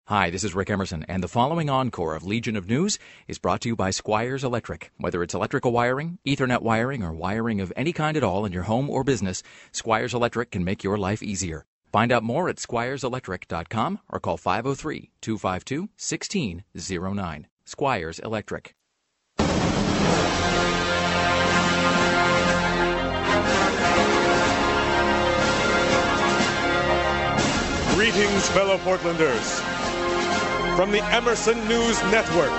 Hi, this is Rick Emerson, and the following encore of Legion of News is brought to you by Squires Electric. Whether it's electrical wiring, Ethernet wiring, or wiring of any kind at all in your home or business, Squires Electric can make your life easier. Find out more at squireselectric.com or call 503-252-1609. Squires Electric. Greetings, fellow Portlanders. From the Emerson News Network,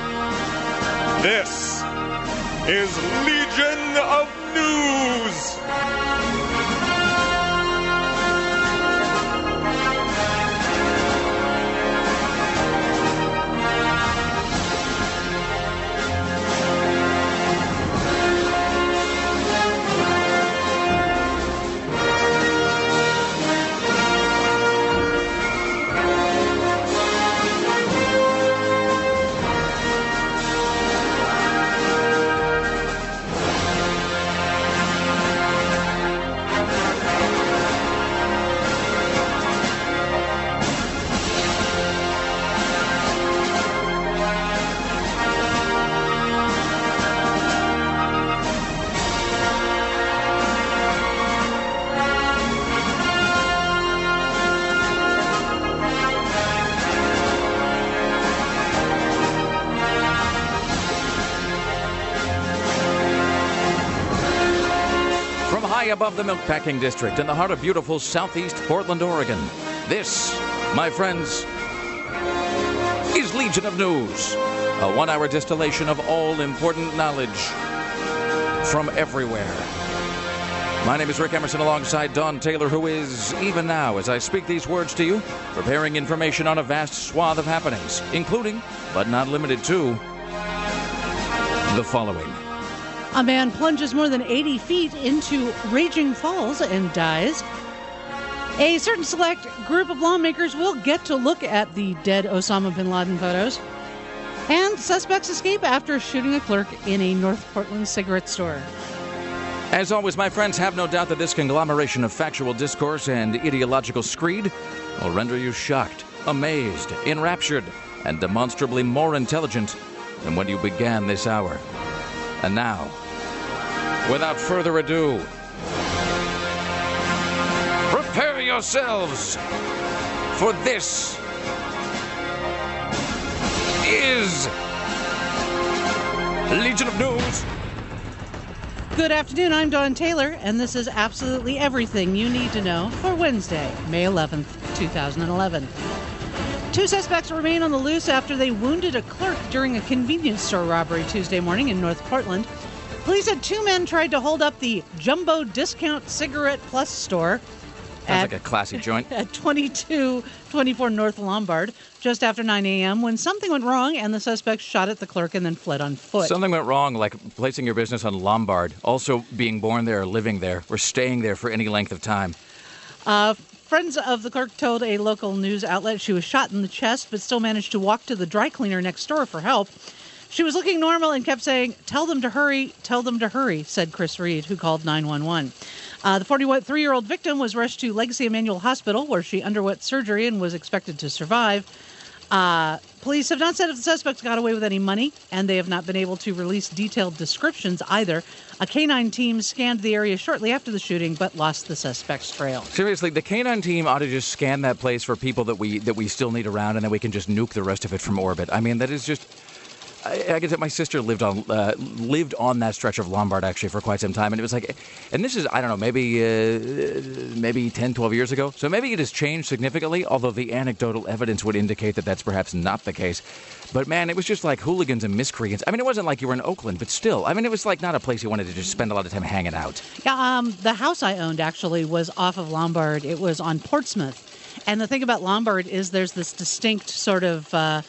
this is Legion of News. Above the Milkpacking District in the heart of beautiful southeast Portland, Oregon. This, my friends, is Legion of News, a one-hour distillation of all important knowledge from everywhere. My name is Rick Emerson alongside Dawn Taylor, who is, even now as I speak these words to you, preparing information on a vast swath of happenings, including, but not limited to, the following. A man plunges more than 80 feet into raging falls and dies. A certain select group of lawmakers will get to look at the dead Osama bin Laden photos. And suspects escape after shooting a clerk in a North Portland cigarette store. As always, my friends, have no doubt that this conglomeration of factual discourse and ideological screed will render you shocked, amazed, enraptured, and demonstrably more intelligent than when you began this hour. And now, without further ado, prepare yourselves, for this is Legion of News. Good afternoon, I'm Dawn Taylor, and this is absolutely everything you need to know for Wednesday, May 11th, 2011. Two suspects remain on the loose after they wounded a clerk during a convenience store robbery Tuesday morning in North Portland. Police said two men tried to hold up the Jumbo Discount Cigarette Plus store Sounds like a classy joint. At 2224 North Lombard just after 9 a.m. when something went wrong and the suspects shot at the clerk and then fled on foot. Something went wrong, like placing your business on Lombard, also being born there, living there, or staying there for any length of time. Friends of the clerk told a local news outlet she was shot in the chest but still managed to walk to the dry cleaner next door for help. She was looking normal and kept saying, "Tell them to hurry, tell them to hurry," said Chris Reed, who called 911. The 43-year-old victim was rushed to Legacy Emanuel Hospital, where she underwent surgery and was expected to survive. Police have not said if the suspects got away with any money, and they have not been able to release detailed descriptions either. A canine team scanned the area shortly after the shooting, but lost the suspect's trail. Seriously, the canine team ought to just scan that place for people that we still need around, and then we can just nuke the rest of it from orbit. I mean, that is just... I guess my sister lived on that stretch of Lombard, actually, for quite some time. And it was like, and this is, I don't know, maybe 10, 12 years ago. So maybe it has changed significantly, although the anecdotal evidence would indicate that that's perhaps not the case. But, man, it was just like hooligans and miscreants. I mean, it wasn't like you were in Oakland, but still. I mean, it was like not a place you wanted to just spend a lot of time hanging out. Yeah, the house I owned, actually, was off of Lombard. It was on Portsmouth. And the thing about Lombard is there's this distinct sort of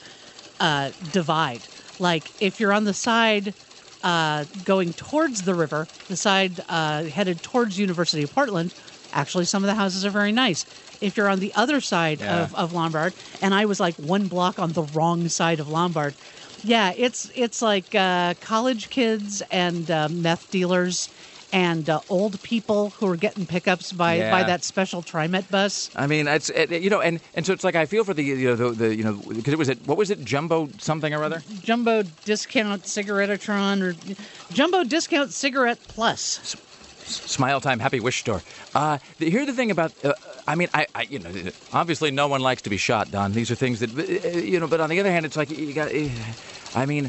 divide. Like, if you're on the side going towards the river, the side headed towards University of Portland, actually some of the houses are very nice. If you're on the other side of Lombard, and I was like one block on the wrong side of Lombard, yeah, it's like college kids and meth dealers and old people who are getting pickups by that special TriMet bus. I mean, it's and so it's like I feel for the because it was what was it, Jumbo something or other? Jumbo Discount Cigarettatron or Jumbo Discount Cigarette Plus. Smile Time Happy Wish Store. Here's the thing about, I obviously no one likes to be shot, Don. These are things that, but on the other hand, it's like you got, I mean,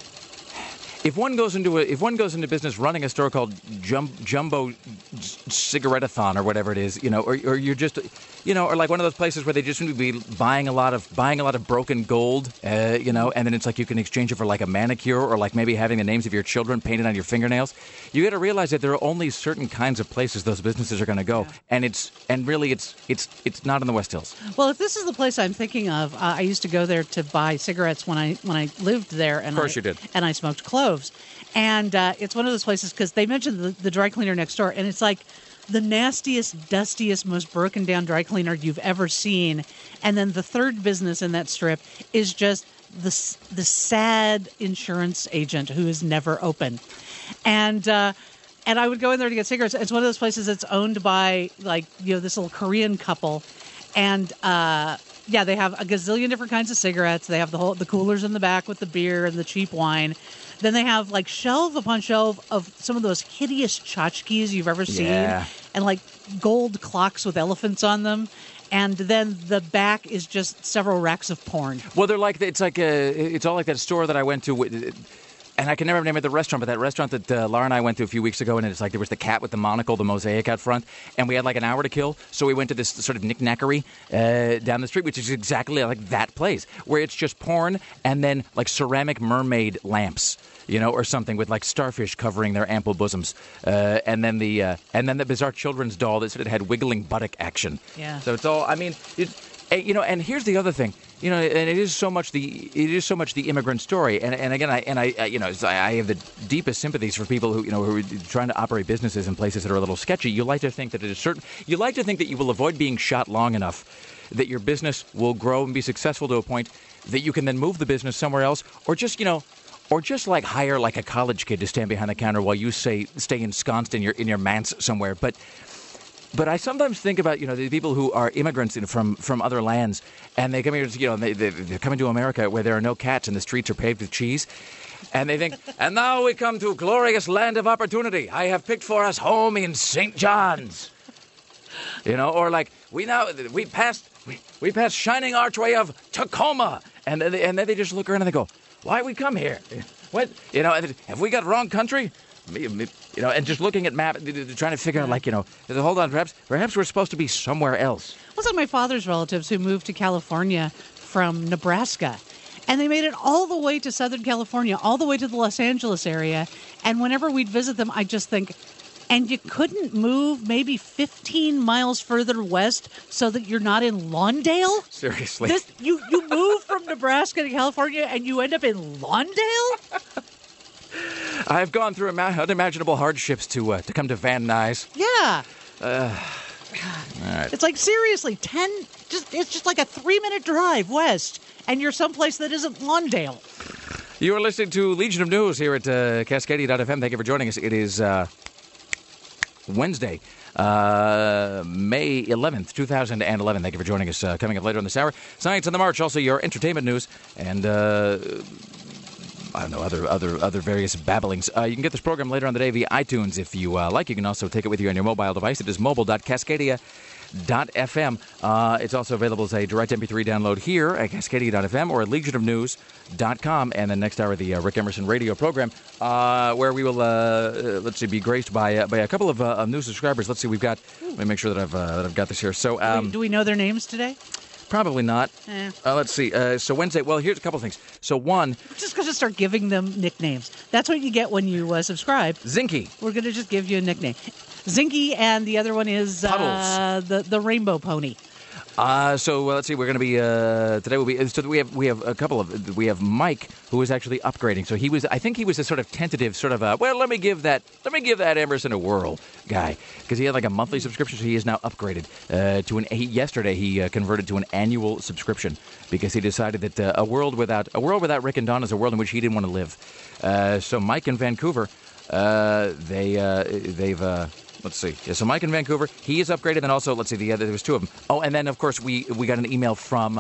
if one goes into business running a store called Jumbo Cigarettathon or whatever it is, or you're just, or like one of those places where they just seem to be buying a lot of broken gold, and then it's like you can exchange it for like a manicure or like maybe having the names of your children painted on your fingernails. You got to realize that there are only certain kinds of places those businesses are going to go, and it's not in the West Hills. Well, if this is the place I'm thinking of, I used to go there to buy cigarettes when I lived there, and of course you did, and I smoked cloves. And it's one of those places because they mentioned the dry cleaner next door, and it's like the nastiest, dustiest, most broken down dry cleaner you've ever seen. And then the third business in that strip is just the sad insurance agent who is never open. And I would go in there to get cigarettes. It's one of those places that's owned by this little Korean couple, and they have a gazillion different kinds of cigarettes. They have the coolers in the back with the beer and the cheap wine. Then they have like shelf upon shelf of some of those hideous tchotchkes you've ever seen, and like gold clocks with elephants on them. And then the back is just several racks of porn. Well, it's all like that store that I went to, and I can never name it the restaurant, but that restaurant that Laura and I went to a few weeks ago, and it's like there was the cat with the monocle, the mosaic out front, and we had like an hour to kill, so we went to this sort of knick-knackery down the street, which is exactly like that place, where it's just porn and then like ceramic mermaid lamps, or something with like starfish covering their ample bosoms, and then the bizarre children's doll that sort of had wiggling buttock action. Yeah. So it's all. I mean, and here's the other thing. And it is so much the immigrant story. And again, I have the deepest sympathies for people who are trying to operate businesses in places that are a little sketchy. You like to think that you like to think that you will avoid being shot long enough that your business will grow and be successful to a point that you can then move the business somewhere else, or just like hire like a college kid to stand behind the counter while you stay ensconced in your manse somewhere. But I sometimes think about the people who are immigrants from other lands, and they come here, they're coming to America where there are no cats and the streets are paved with cheese, and they think, and now we come to glorious land of opportunity. I have picked for us home in St. John's, or like we passed shining archway of Tacoma, and then they just look around and they go, why we come here? What have we got wrong country? And just looking at map, trying to figure out, hold on, perhaps we're supposed to be somewhere else. Well, it's like my father's relatives who moved to California from Nebraska, and they made it all the way to Southern California, all the way to the Los Angeles area. And whenever we'd visit them, I just think, and you couldn't move maybe 15 miles further west so that you're not in Lawndale? Seriously. You move from Nebraska to California and you end up in Lawndale? I've gone through unimaginable hardships to come to Van Nuys. Yeah. All right. It's like, seriously, it's just like a 3-minute drive west, and you're someplace that isn't Lawndale. You are listening to Legion of News here at Cascadia.fm. Thank you for joining us. It is Wednesday, May 11th, 2011. Thank you for joining us. Coming up later in this hour, Science on the March, also your entertainment news, and I don't know, other various babblings. You can get this program later on the day via iTunes if you like. You can also take it with you on your mobile device. It is mobile.cascadia.fm. It's also available as a direct MP3 download here at Cascadia.fm or at legionofnews.com. And then next hour, the Rick Emerson radio program, where we will, be graced by a couple of new subscribers. Let's see, let me make sure that I've got this here. So, do we know their names today? Probably not. Let's see. So Wednesday, well, here's a couple things. So one... We're just going to start giving them nicknames. That's what you get when you subscribe. Zinky. We're going to just give you a nickname. Zinky, and the other one is the Rainbow Pony. So let's see. We're going to be today. We have Mike, who is actually upgrading. So I think he was a sort of tentative let me give that Emerson a whirl guy, because he had like a monthly subscription. So he is now upgraded yesterday he converted to an annual subscription because he decided that a world without Rick and Don is a world in which he didn't want to live. So Mike in Vancouver They've let's see. Yeah, so Mike in Vancouver, he is upgraded. And also, let's see, there was two of them. Oh, and then of course we got an email from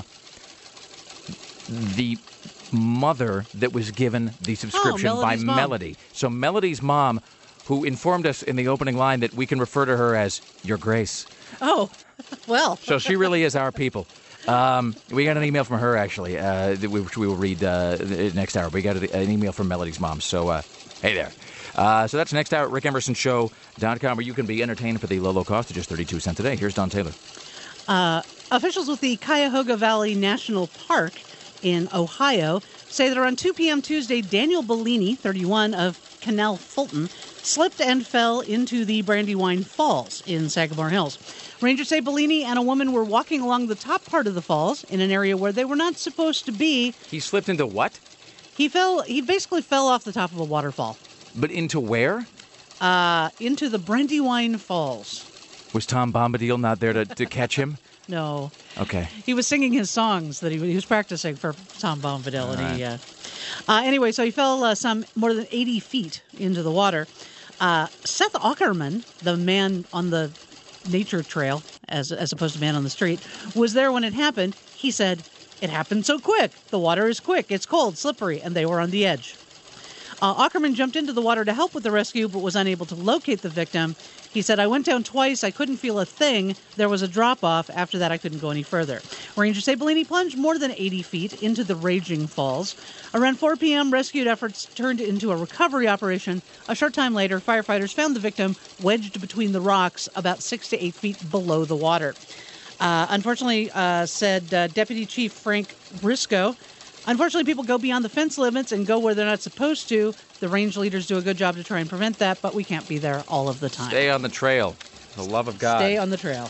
the mother that was given the subscription by Melody's mom. Melody. So Melody's mom, who informed us in the opening line that we can refer to her as Your Grace. Oh, well. So she really is our people. We got an email from her, actually, which we will read next hour. We got an email from Melody's mom. So, hey there. So that's next hour at rickemersonshow.com, where you can be entertained for the low cost of just 32 cents a day. Here's Don Taylor. Officials with the Cuyahoga Valley National Park in Ohio say that around 2 p.m. Tuesday, Daniel Bellini, 31, of Canal Fulton, slipped and fell into the Brandywine Falls in Sagamore Hills. Rangers say Bellini and a woman were walking along the top part of the falls in an area where they were not supposed to be. He slipped into what? He basically fell off the top of a waterfall. But into where? Into the Brandywine Falls. Was Tom Bombadil not there to catch him? No. Okay. He was singing his songs that he was practicing for Tom Bombadil. And anyway, so he fell some more than 80 feet into the water. Seth Ackerman, the man on the nature trail, as opposed to man on the street, was there when it happened. He said, "It happened so quick. The water is quick. It's cold, slippery," and they were on the edge. Ackerman jumped into the water to help with the rescue, but was unable to locate the victim. He said, "I went down twice. I couldn't feel a thing. There was a drop-off. After that, I couldn't go any further." Rangers say Bellini plunged more than 80 feet into the raging falls. Around 4 p.m., rescue efforts turned into a recovery operation. A short time later, firefighters found the victim wedged between the rocks about 6 to 8 feet below the water. Unfortunately, said Deputy Chief Frank Briscoe, unfortunately, people go beyond the fence limits and go where they're not supposed to. The range leaders do a good job to try and prevent that, but we can't be there all of the time. Stay on the trail. For the love of God. Stay on the trail.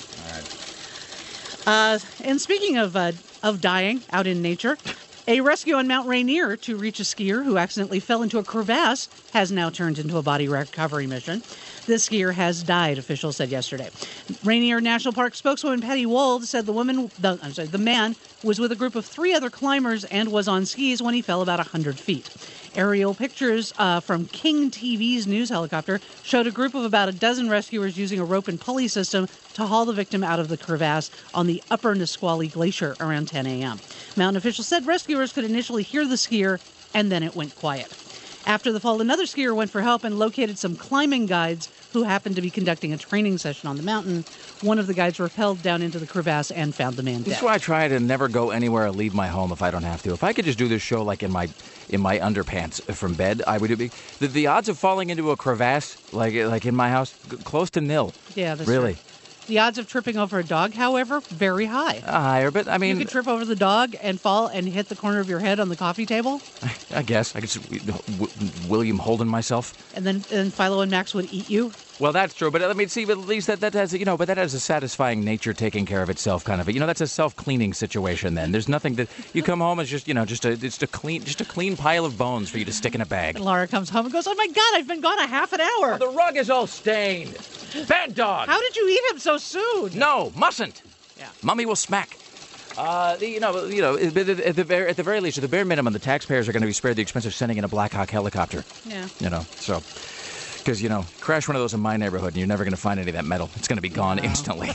All right. And speaking of dying out in nature, a rescue on Mount Rainier to reach a skier who accidentally fell into a crevasse has now turned into a body recovery mission. The skier has died, officials said yesterday. Rainier National Park spokeswoman Patty Wold said the man was with a group of 3 other climbers and was on skis when he fell about 100 feet. Aerial pictures from King TV's news helicopter showed a group of about a dozen rescuers using a rope and pulley system to haul the victim out of the crevasse on the upper Nisqually Glacier around 10 a.m. Mountain officials said rescuers could initially hear the skier, and then it went quiet. After the fall, another skier went for help and located some climbing guides who happened to be conducting a training session on the mountain. One of the guides rappelled down into the crevasse and found the man dead. This is why I try to never go anywhere or leave my home if I don't have to. If I could just do this show like in my underpants from bed, I would do. The odds of falling into a crevasse like in my house, close to nil. Yeah, that's really. True. The odds of tripping over a dog, however, very high. Higher, but I mean... You could trip over the dog and fall and hit the corner of your head on the coffee table? I guess. I could William Holden myself. And then Philo and Max would eat you? Well, that's true, but I mean, see, but at least that has, but that has a satisfying nature taking care of itself kind of. That's a self-cleaning situation then. There's nothing that... You come home, it's just, just a clean pile of bones for you to stick in a bag. And Laura comes home and goes, "Oh my God, I've been gone a half an hour." Oh, the rug is all stained. Bad dog. How did you eat him so soon? No, mustn't. Yeah. Mummy will smack. At the very least, at the bare minimum, the taxpayers are going to be spared the expense of sending in a Black Hawk helicopter. Yeah. So... Because, crash one of those in my neighborhood and you're never going to find any of that metal. It's going to be gone instantly.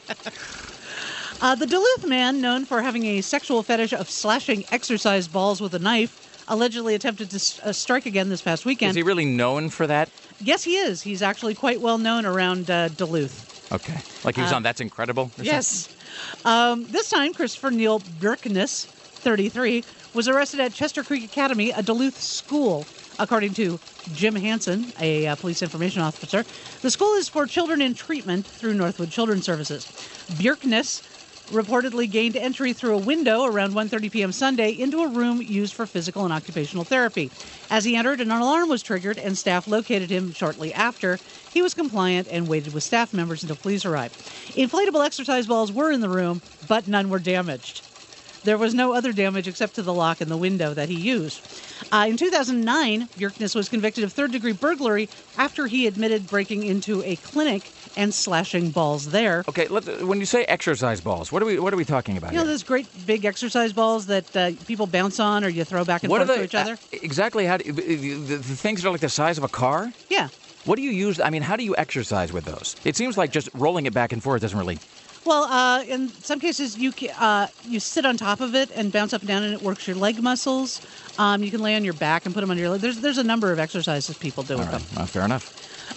The Duluth man, known for having a sexual fetish of slashing exercise balls with a knife, allegedly attempted to strike again this past weekend. Is he really known for that? Yes, he is. He's actually quite well known around Duluth. Okay. Like he was on That's Incredible? Yes. This time, Christopher Neil Bjerknes, 33, was arrested at Chester Creek Academy, a Duluth school. According to Jim Hansen, a police information officer, the school is for children in treatment through Northwood Children's Services. Bjerknes reportedly gained entry through a window around 1:30 p.m. Sunday into a room used for physical and occupational therapy. As he entered, an alarm was triggered and staff located him shortly after. He was compliant and waited with staff members until police arrived. Inflatable exercise balls were in the room, but none were damaged. There was no other damage except to the lock and the window that he used. In 2009, Bjerknes was convicted of third-degree burglary after he admitted breaking into a clinic and slashing balls there. Okay, when you say exercise balls, what are we talking about? You know here? those great big exercise balls that people bounce on or you throw back and What forth are to they each other? Exactly? How the things that are like the size of a car? Yeah. What do you use? I mean, how do you exercise with those? It seems like just rolling it back and forth doesn't really. Well, in some cases, you sit on top of it and bounce up and down, and it works your leg muscles. You can lay on your back and put them on your leg. There's a number of exercises people do with them. Well, fair enough.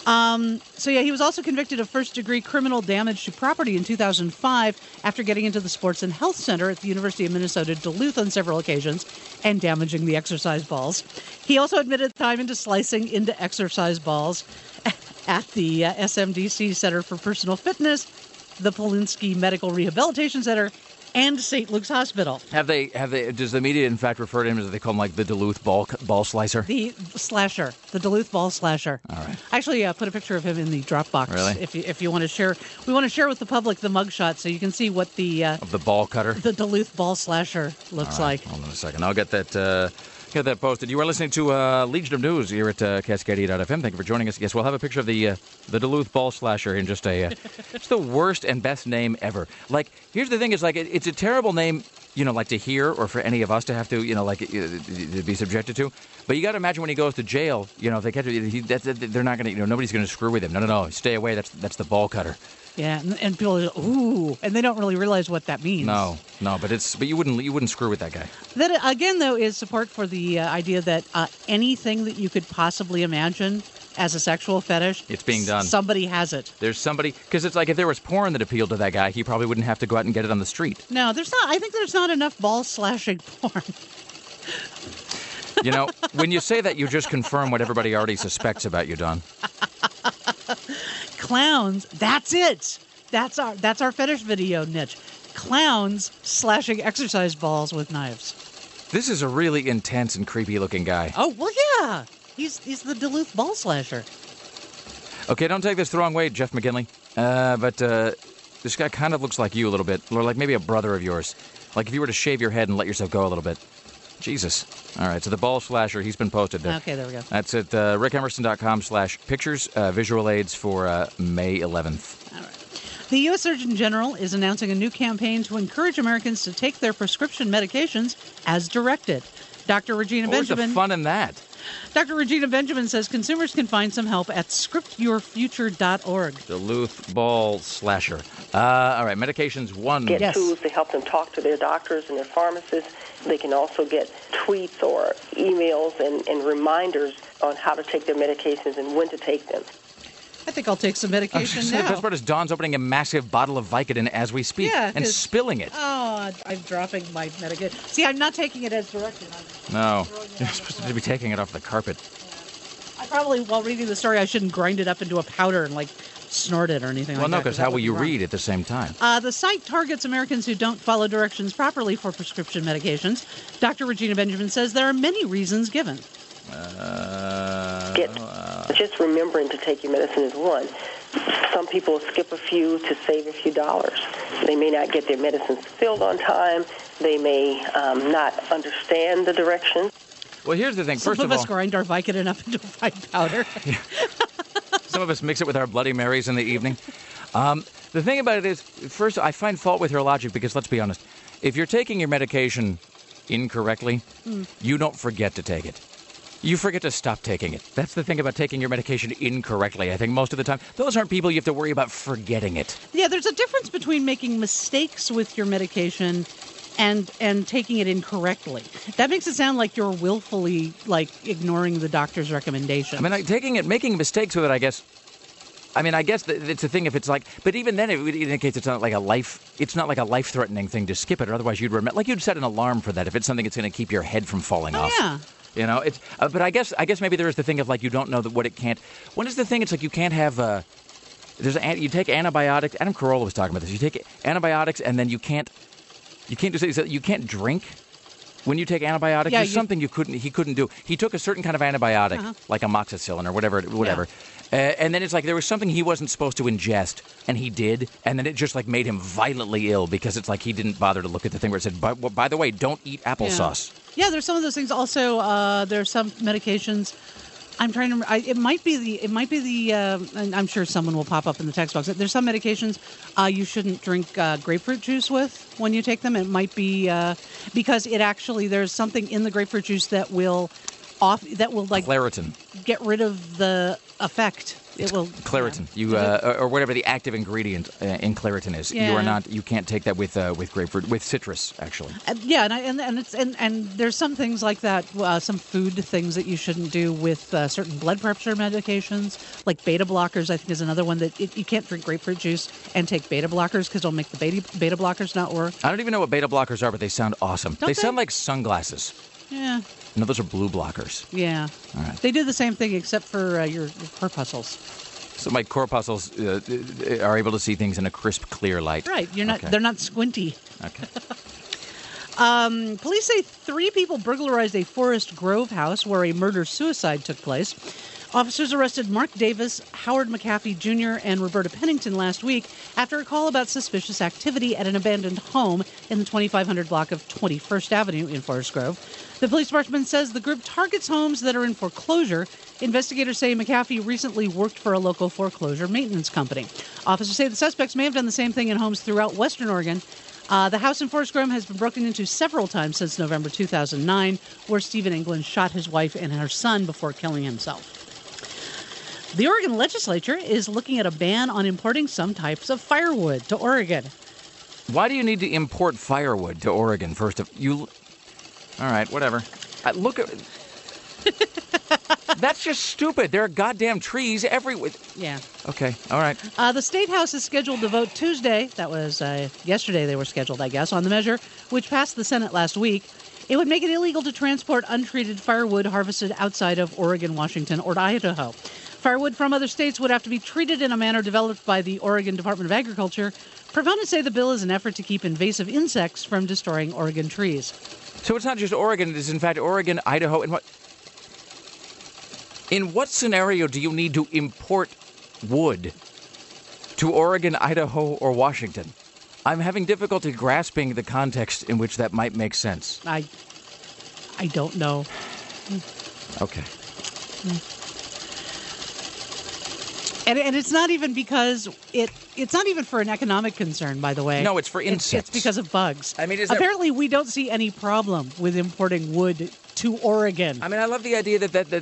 So, yeah, he was also convicted of first-degree criminal damage to property in 2005 after getting into the Sports and Health Center at the University of Minnesota Duluth on several occasions and damaging the exercise balls. He also admitted time into slicing into exercise balls at the SMDC Center for Personal Fitness, the Polinsky Medical Rehabilitation Center, and St. Luke's Hospital. Have they? Does the media, in fact, refer to him as they call him like the Duluth ball slicer? The slasher, the Duluth ball slasher. All right. I actually put a picture of him in the Dropbox. Really? If you want to share, we want to share with the public the mugshot so you can see what of the ball cutter, the Duluth ball slasher looks All right. like. Hold on a second. I'll get that. Get that posted. You are listening to Legion of News here at Cascadia.fm. Thank you for joining us. Yes, we'll have a picture of the Duluth ball slasher in just a. It's the worst and best name ever. Like, here's the thing: is like it's a terrible name, like to hear or for any of us to have to, to be subjected to. But you got to imagine when he goes to jail, if they catch him, they're not going to, nobody's going to screw with him. No, stay away. That's the ball cutter. Yeah, and people are, ooh, and they don't really realize what that means. No, but you wouldn't screw with that guy. That again, though, is support for the idea that anything that you could possibly imagine as a sexual fetish, it's being done. Somebody has it. There's somebody, because it's like if there was porn that appealed to that guy, he probably wouldn't have to go out and get it on the street. No, there's not. I think there's not enough ball slashing porn. When you say that, you just confirm what everybody already suspects about you, Don. Clowns, that's it. That's our fetish video niche. Clowns slashing exercise balls with knives. This is a really intense and creepy looking guy. Oh, well, yeah. He's the Duluth ball slasher. Okay, don't take this the wrong way, Jeff McGinley. But this guy kind of looks like you a little bit, or like maybe a brother of yours. Like if you were to shave your head and let yourself go a little bit. Jesus. All right, so the ball slasher, he's been posted there. Okay, there we go. That's at rickemerson.com/pictures, visual aids for May 11th. All right. The U.S. Surgeon General is announcing a new campaign to encourage Americans to take their prescription medications as directed. Dr. Regina Benjamin. Where's the fun in that? Dr. Regina Benjamin says consumers can find some help at scriptyourfuture.org. Duluth ball slasher. All right, medications one. Get tools to help them talk to their doctors and their pharmacists. They can also get tweets or emails and reminders on how to take their medications and when to take them. I think I'll take some medication now. The best part is Dawn's opening a massive bottle of Vicodin as we speak and spilling it. Oh, I'm dropping my medication. See, I'm not taking it as directed. No, you're supposed to be taking it off the carpet. Yeah. I probably, while reading the story, I shouldn't grind it up into a powder and, snort it or anything like that. Well, no, because how will you read at the same time? The site targets Americans who don't follow directions properly for prescription medications. Dr. Regina Benjamin says there are many reasons given. Just remembering to take your medicine is one. Some people skip a few to save a few dollars. They may not get their medicines filled on time. They may not understand the directions. Well, here's the thing. Some First of of all, us grind our Vicodin up into a fine powder. Some of us mix it with our Bloody Marys in the evening. The thing about it is, first, I find fault with her logic because, let's be honest, if you're taking your medication incorrectly, you don't forget to take it. You forget to stop taking it. That's the thing about taking your medication incorrectly. I think most of the time, those aren't people you have to worry about forgetting it. Yeah, there's a difference between making mistakes with your medication and taking it incorrectly. That makes it sound like you're willfully, ignoring the doctor's recommendation. I mean, making mistakes with it, I guess it's a thing if it's but even then it indicates it's not like a life-threatening thing to skip it, or otherwise you'd remember, you'd set an alarm for that if it's something that's going to keep your head from falling off. Yeah. It's. But I guess maybe there is the thing of you don't know what it can't. When is the thing? It's you can't have. You take antibiotics. Adam Carolla was talking about this. You take antibiotics and then you can't drink when you take antibiotics. Yeah, There's something he couldn't do. He took a certain kind of antibiotic, like amoxicillin or whatever. Yeah. And then it's like there was something he wasn't supposed to ingest, and he did, and then it just like made him violently ill because it's like he didn't bother to look at the thing where it said, by the way, don't eat applesauce. Yeah, there's some of those things. Also, there's some medications. I'm trying to. It might be the. And I'm sure someone will pop up in the text box. There's some medications you shouldn't drink grapefruit juice with when you take them. It might be because it actually there's something in the grapefruit juice that will like Claritin. Get rid of the effect. It will Claritin. Yeah. Or whatever the active ingredient in Claritin is. Yeah. You are not. You can't take that with grapefruit, with citrus actually. Yeah, and there's some things like that. Some food things that you shouldn't do with certain blood pressure medications, like beta blockers. I think is another one that you can't drink grapefruit juice and take beta blockers because it'll make the beta blockers not work. I don't even know what beta blockers are, but they sound awesome. Don't They they? sound like sunglasses. Yeah. No, those are blue blockers. Yeah. All right. They do the same thing except for your corpuscles. So my corpuscles are able to see things in a crisp, clear light. Right. You're not. Okay. They're not squinty. Okay. Police say 3 people burglarized a Forest Grove house where a murder-suicide took place. Officers arrested Mark Davis, Howard McAfee Jr., and Roberta Pennington last week after a call about suspicious activity at an abandoned home in the 2500 block of 21st Avenue in Forest Grove. The police department says the group targets homes that are in foreclosure. Investigators say McAfee recently worked for a local foreclosure maintenance company. Officers say the suspects may have done the same thing in homes throughout Western Oregon. The house in Forest Grove has been broken into several times since November 2009, where Stephen England shot his wife and her son before killing himself. The Oregon legislature is looking at a ban on importing some types of firewood to Oregon. Why do you need to import firewood to Oregon? All right, whatever. Look at. That's just stupid. There are goddamn trees everywhere. Yeah. Okay. All right. The State House is scheduled to vote Tuesday. That was yesterday they were scheduled, I guess, on the measure, which passed the Senate last week. It would make it illegal to transport untreated firewood harvested outside of Oregon, Washington, or Idaho. Firewood from other states would have to be treated in a manner developed by the Oregon Department of Agriculture. Proponents say the bill is an effort to keep invasive insects from destroying Oregon trees. So it's not just Oregon. It is, in fact, Oregon, Idaho, and what? In what scenario do you need to import wood to Oregon, Idaho, or Washington? I'm having difficulty grasping the context in which that might make sense. I don't know. Okay. And it's not even because it's not even for an economic concern, by the way. No, it's for insects. It's because of bugs. I mean, apparently we don't see any problem with importing wood to Oregon. I mean, I love the idea that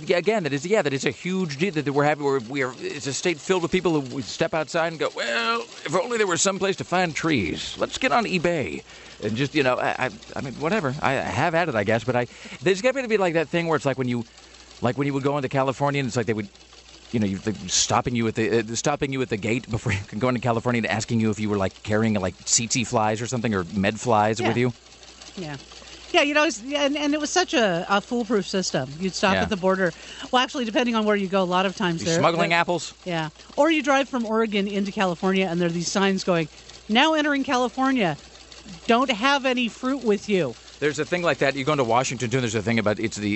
it's a huge deal that we're having. It's a state filled with people who step outside and go, well, if only there was some place to find trees. Let's get on eBay and just, I mean, whatever. I have at it, I guess. But there's got to be like that thing where it's like when you would go into California and it's like they would. Stopping you at the gate before you can go into California and asking you if you were like carrying like tsetse flies or something or med flies with you. Yeah. Yeah, and it was such a foolproof system. You'd stop at the border. Well, actually, depending on where you go, a lot of times they're smuggling apples. Yeah. Or you drive from Oregon into California and there are these signs going, now entering California, don't have any fruit with you. There's a thing like that. You go into Washington too. There's a thing about it's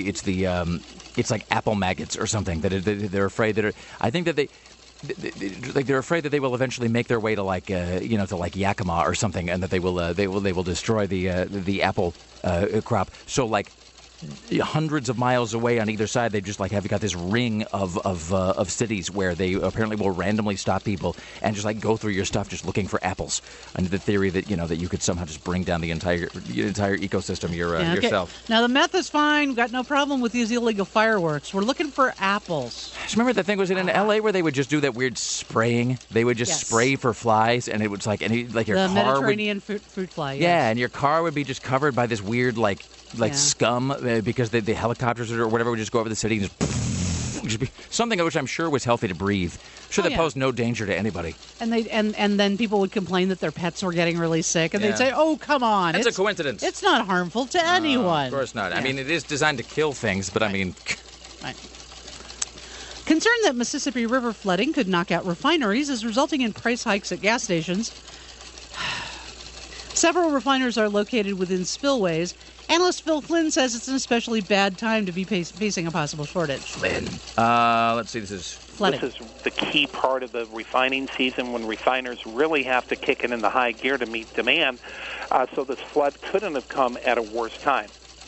like apple maggots or something that they're afraid that I think that they're afraid that they will eventually make their way to like to like Yakima or something, and that they will destroy the apple crop. So like hundreds of miles away on either side, they just like have got this ring of cities where they apparently will randomly stop people and just like go through your stuff just looking for apples, under the theory that that you could somehow just bring down the entire ecosystem yourself. Now the meth is fine. We've got no problem with these illegal fireworks. We're looking for apples. Just remember that thing was in L.A. where they would just do that weird spraying. They would just spray for flies, and it was like your the car Mediterranean fruit fly. Yes. Yeah, and your car would be just covered by this weird like scum because the helicopters or whatever would just go over the city and just be something which I'm sure was healthy to breathe. Sure, that posed no danger to anybody. And then people would complain that their pets were getting really sick, and they'd say, "Oh, come on, it's a coincidence. It's not harmful to anyone." Of course not. Yeah. I mean, it is designed to kill things, but I mean. Right. Concern that Mississippi River flooding could knock out refineries is resulting in price hikes at gas stations. Several refiners are located within spillways. Analyst Phil Flynn says it's an especially bad time to be facing a possible shortage. Flynn. Let's see. This is Flooding. This is the key part of the refining season when refiners really have to kick it in the high gear to meet demand. So this flood couldn't have come at a worse time.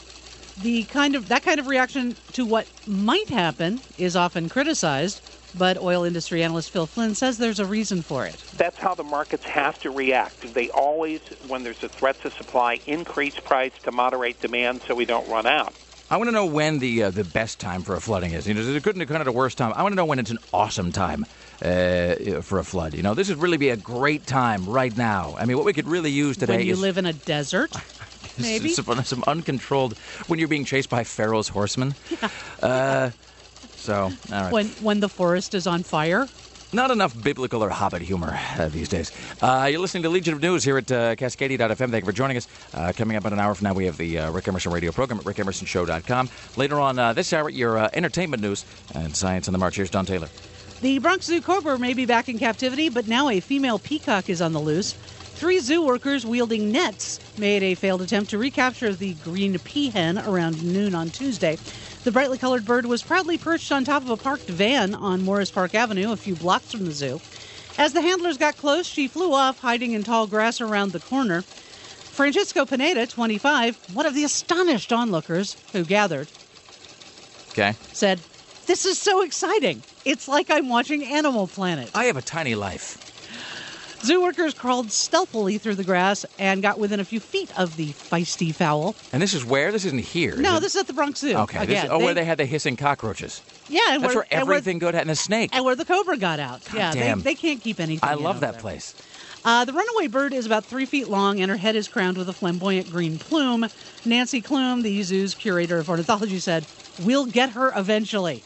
That kind of reaction to what might happen is often criticized, but oil industry analyst Phil Flynn says there's a reason for it. That's how the markets have to react. They always, when there's a threat to supply, increase price to moderate demand so we don't run out. I want to know when the best time for a flooding is. Is it good and kind of the worst time? I want to know when it's an awesome time for a flood. This would really be a great time right now. I mean, what we could really use today when you is... live in a desert, maybe? Some uncontrolled... When you're being chased by Pharaoh's horsemen. All right. When the forest is on fire. Not enough biblical or Hobbit humor these days. You're listening to Legion of News here at Cascadia.fm. Thank you for joining us. Coming up in an hour from now, we have the Rick Emerson radio program at rickemersonshow.com. Later on this hour, your entertainment news and Science on the March. Here's Don Taylor. The Bronx Zoo cobra may be back in captivity, but now a female peacock is on the loose. 3 zoo workers wielding nets made a failed attempt to recapture the green peahen around noon on Tuesday. The brightly colored bird was proudly perched on top of a parked van on Morris Park Avenue, a few blocks from the zoo. As the handlers got close, she flew off, hiding in tall grass around the corner. Francisco Pineda, 25, one of the astonished onlookers who gathered, said, "This is so exciting. It's like I'm watching Animal Planet." I have a tiny life. Zoo workers crawled stealthily through the grass and got within a few feet of the feisty fowl. And this is where? This isn't here. No, this is at the Bronx Zoo. Okay. Again, where they had the hissing cockroaches. Yeah. And that's where everything got, and the snake. And where the cobra got out. God damn. They can't keep anything. I love that there. place. The runaway bird is about 3 feet long, and her head is crowned with a flamboyant green plume. Nancy Klum, the zoo's curator of ornithology, said, "We'll get her eventually."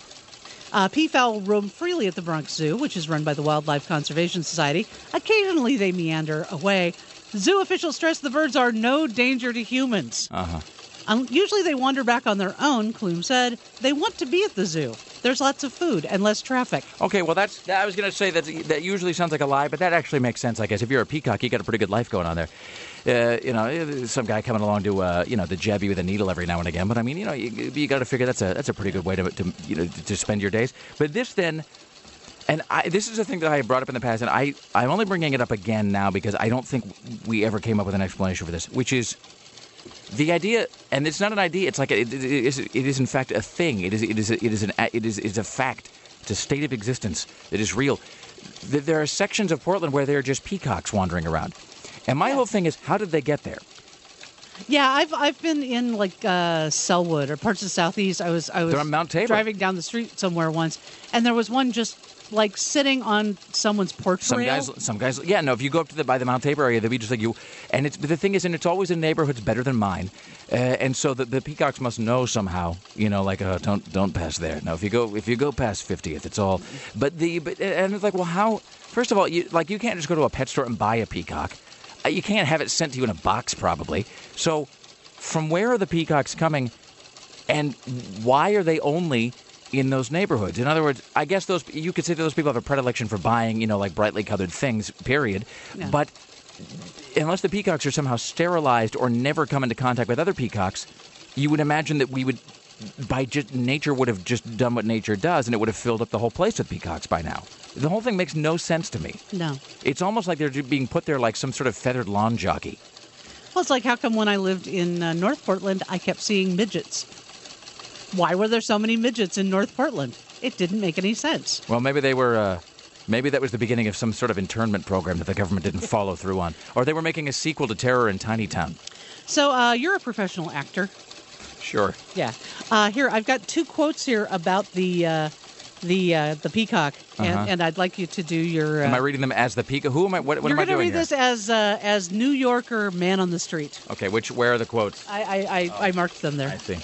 Peafowl roam freely at the Bronx Zoo, which is run by the Wildlife Conservation Society. Occasionally they meander away. Zoo officials stress the birds are no danger to humans. Usually they wander back on their own, Klum said. They want to be at the zoo. There's lots of food and less traffic. Okay, well, I was going to say that usually sounds like a lie, but that actually makes sense, I guess. If you're a peacock, you got a pretty good life going on there. Some guy coming along to jab you with a needle every now and again. But I mean, you got to figure that's a pretty good way to spend your days. But this then, and this is a thing that I brought up in the past, and I'm only bringing it up again now because I don't think we ever came up with an explanation for this, which is the idea, and it's not an idea. It's like it is in fact a thing. It is a fact. It's a state of existence that is real. There are sections of Portland where there are just peacocks wandering around. And my whole thing is, how did they get there? Yeah, I've been in Selwood or parts of the Southeast. I was They're on Mount Tabor. Driving down the street somewhere once, and there was one just sitting on someone's porch rail. Some guys. Yeah, no. If you go up to by the Mount Tabor area, they'll be just like you. And the thing is, and it's always in neighborhoods better than mine, and so the peacocks must know somehow. Don't pass there. No, if you go past 50th, it's all. But and it's like, well, how? First of all, you can't just go to a pet store and buy a peacock. You can't have it sent to you in a box, probably. So, from where are the peacocks coming, and why are they only in those neighborhoods? In other words, I guess you could say that those people have a predilection for buying, brightly colored things, period. Yeah. But unless the peacocks are somehow sterilized or never come into contact with other peacocks, you would imagine that we would, nature would have just done what nature does, and it would have filled up the whole place with peacocks by now. The whole thing makes no sense to me. No. It's almost like they're being put there like some sort of feathered lawn jockey. Well, it's like, how come when I lived in North Portland, I kept seeing midgets? Why were there so many midgets in North Portland? It didn't make any sense. Well, maybe they were... Maybe that was the beginning of some sort of internment program that the government didn't follow through on. Or they were making a sequel to Terror in Tiny Town. So, you're a professional actor. Sure. Yeah. Here, I've got 2 quotes here about the peacock, and I'd like you to do your... am I reading them as the peacock? Who am I? What am I doing here? You're going to read this as New Yorker man on the street. Okay, where are the quotes? I marked them there. I see.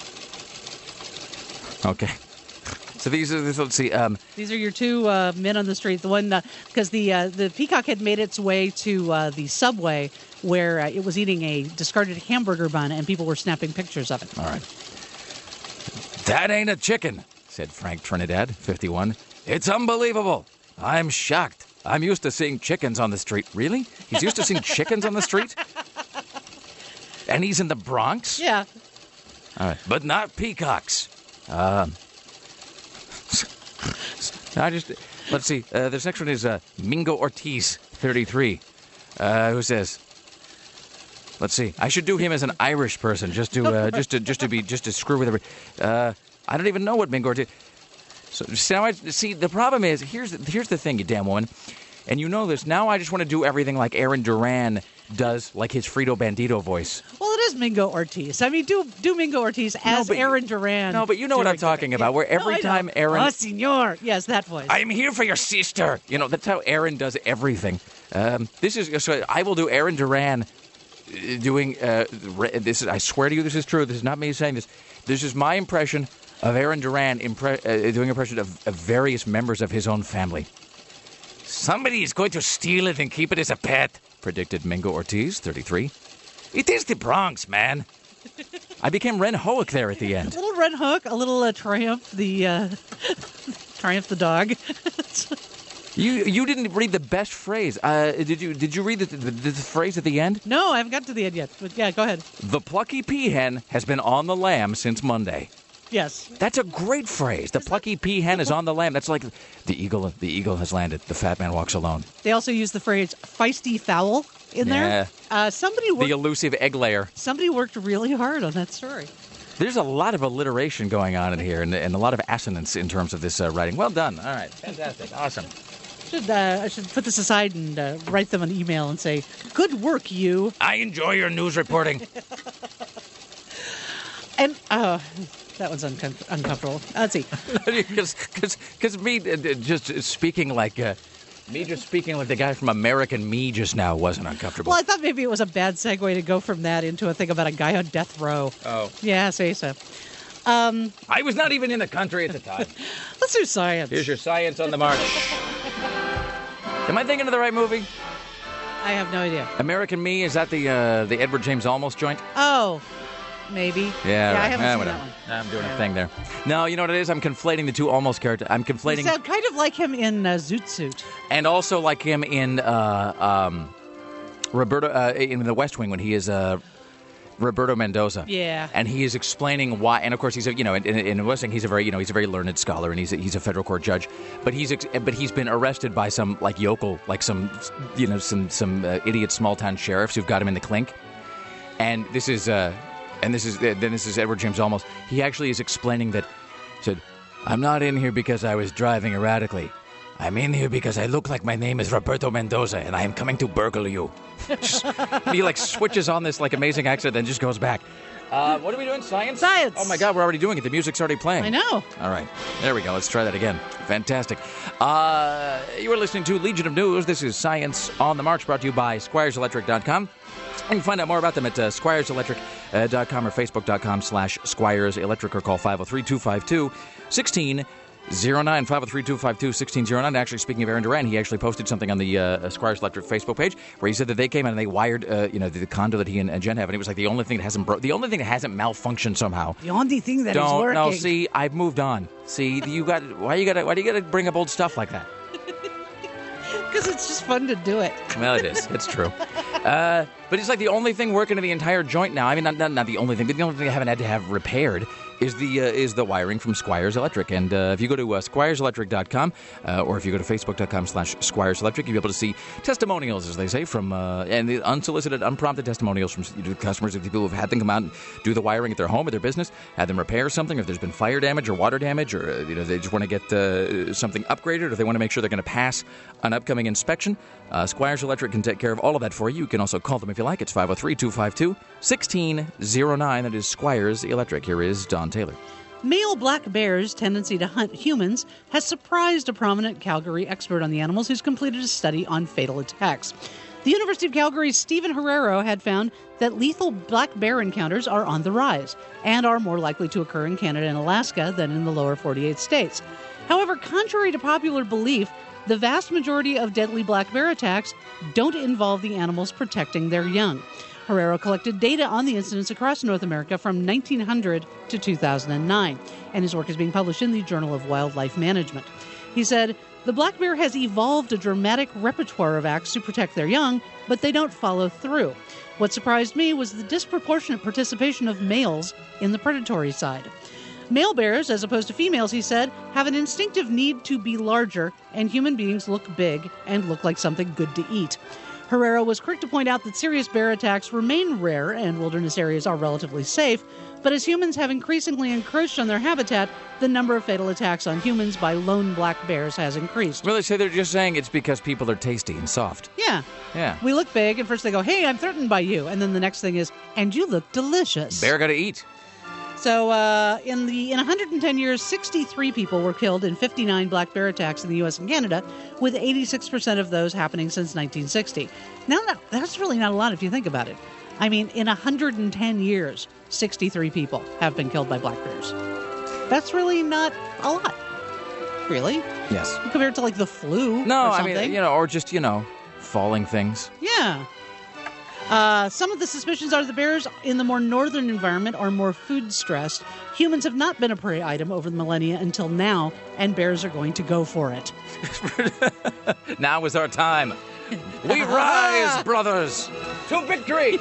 Okay. So let's see. These are your 2 men on the street. The one, because the peacock had made its way to the subway where it was eating a discarded hamburger bun, and people were snapping pictures of it. All right. That ain't a chicken, said Frank Trinidad, 51. It's unbelievable. I'm shocked. I'm used to seeing chickens on the street. Really? He's used to seeing chickens on the street? And he's in the Bronx? Yeah. All right. But not peacocks. Let's see. This next one is Mingo Ortiz, 33, who says, let's see. I should do him as an Irish person just to screw with every. I don't even know what Mingo Ortiz. So now the problem is here's the thing, you damn woman, and you know this. Now I just want to do everything like Aaron Duran does, like his Frito Bandito voice. Well, it is Mingo Ortiz. I mean, do Mingo Ortiz as Aaron Duran. No, but you know what I'm talking about. Where every time Aaron, oh, senor, yes, that voice. I'm here for your sister. You know, that's how Aaron does everything. So I will do Aaron Duran doing this. I swear to you, this is true. This is not me saying this. This is my impression of Aaron Duran doing impression of various members of his own family. Somebody is going to steal it and keep it as a pet, predicted Mingo Ortiz, 33. It is the Bronx, man. I became Ren Hoek there at the end. A little Ren Hook, a little Triumph, Triumph the dog. You didn't read the best phrase. Did you read the phrase at the end? No, I haven't got to the end yet. But yeah, go ahead. The plucky peahen has been on the lam since Monday. Yes. That's a great phrase. The plucky peahen is on the lam. That's like the eagle has landed. The fat man walks alone. They also use the phrase feisty fowl in there. The elusive egg layer. Somebody worked really hard on that story. There's a lot of alliteration going on in here and a lot of assonance in terms of this writing. Well done. All right. Fantastic. Awesome. I should put this aside and write them an email and say, good work, you. I enjoy your news reporting. And, that one's uncomfortable. Let's see. Because me just speaking like the guy from American Me just now wasn't uncomfortable. Well, I thought maybe it was a bad segue to go from that into a thing about a guy on death row. Oh. Yeah, say so. I was not even in the country at the time. Let's do science. Here's your Science on the March. Am I thinking of the right movie? I have no idea. American Me, is that the Edward James Olmos joint? Oh, maybe. Yeah, right. I haven't seen whatever. that one. I'm doing a thing there. No, you know what it is? I'm conflating the two Olmos characters. I'm conflating. You sound kind of like him in Zoot Suit. And also like him in Roberto in The West Wing when he is Roberto Mendoza. Yeah. And he is explaining why, and of course he's in West Wing he's a very learned scholar and he's a federal court judge, but he's been arrested by some like yokel, like some idiot small town sheriffs who've got him in the clink. And this is Edward James Olmos. He actually is explaining that, said, I'm not in here because I was driving erratically. I'm in here because I look like my name is Roberto Mendoza and I am coming to burgle you. He like switches on this like amazing accent then just goes back. What are we doing? Science? Science. Oh my God, we're already doing it. The music's already playing. I know. All right. There we go. Let's try that again. Fantastic. You are listening to Legion of News. This is Science on the March, brought to you by SquiresElectric.com. You can find out more about them at SquiresElectric.com or Facebook.com/SquiresElectric or call 503-252-1609. 503-252-1609. Actually, speaking of Aaron Duran, he actually posted something on the Squires Electric Facebook page where he said that they came in and they wired, the condo that he and Jen have, and it was like the only thing that hasn't malfunctioned somehow. The only thing that is working. No, see, I've moved on. See, why do you got to bring up old stuff like that? Because it's just fun to do it. Well, it is. It's true. But it's like the only thing working in the entire joint now. I mean, not the only thing, but the only thing I haven't had to have repaired is the wiring from Squires Electric. And if you go to SquiresElectric.com or if you go to Facebook.com/Squires Electric, you'll be able to see testimonials, as they say, from and the unsolicited, unprompted testimonials from customers of people who have had them come out and do the wiring at their home or their business, had them repair something, if there's been fire damage or water damage, or they just want to get something upgraded, or if they want to make sure they're going to pass an upcoming inspection. Squires Electric can take care of all of that for you. You can also call them if you like. It's 503-252-1609. That is Squires Electric. Here is Don Taylor. Male black bears' tendency to hunt humans has surprised a prominent Calgary expert on the animals who's completed a study on fatal attacks. The University of Calgary's Stephen Herrero had found that lethal black bear encounters are on the rise and are more likely to occur in Canada and Alaska than in the lower 48 states. However, contrary to popular belief, the vast majority of deadly black bear attacks don't involve the animals protecting their young. Herrero collected data on the incidents across North America from 1900 to 2009, and his work is being published in the Journal of Wildlife Management. He said, the black bear has evolved a dramatic repertoire of acts to protect their young, but they don't follow through. What surprised me was the disproportionate participation of males in the predatory side. Male bears, as opposed to females, he said, have an instinctive need to be larger, and human beings look big and look like something good to eat. Herrera was quick to point out that serious bear attacks remain rare and wilderness areas are relatively safe, but as humans have increasingly encroached on their habitat, the number of fatal attacks on humans by lone black bears has increased. Really? So they're just saying it's because people are tasty and soft. Yeah. Yeah. We look big, and first they go, hey, I'm threatened by you. And then the next thing is, and you look delicious. Bear gotta eat. So in 110 years, 63 people were killed in 59 black bear attacks in the U.S. and Canada, with 86% of those happening since 1960. Now, that's really not a lot if you think about it. I mean, in 110 years, 63 people have been killed by black bears. That's really not a lot, really. Yes. Compared to, like, the flu No, or I something. mean, or just, falling things. Yeah. Some of the suspicions are the bears in the more northern environment are more food stressed. Humans have not been a prey item over the millennia until now, and bears are going to go for it. Now is our time. We rise, brothers, to victory.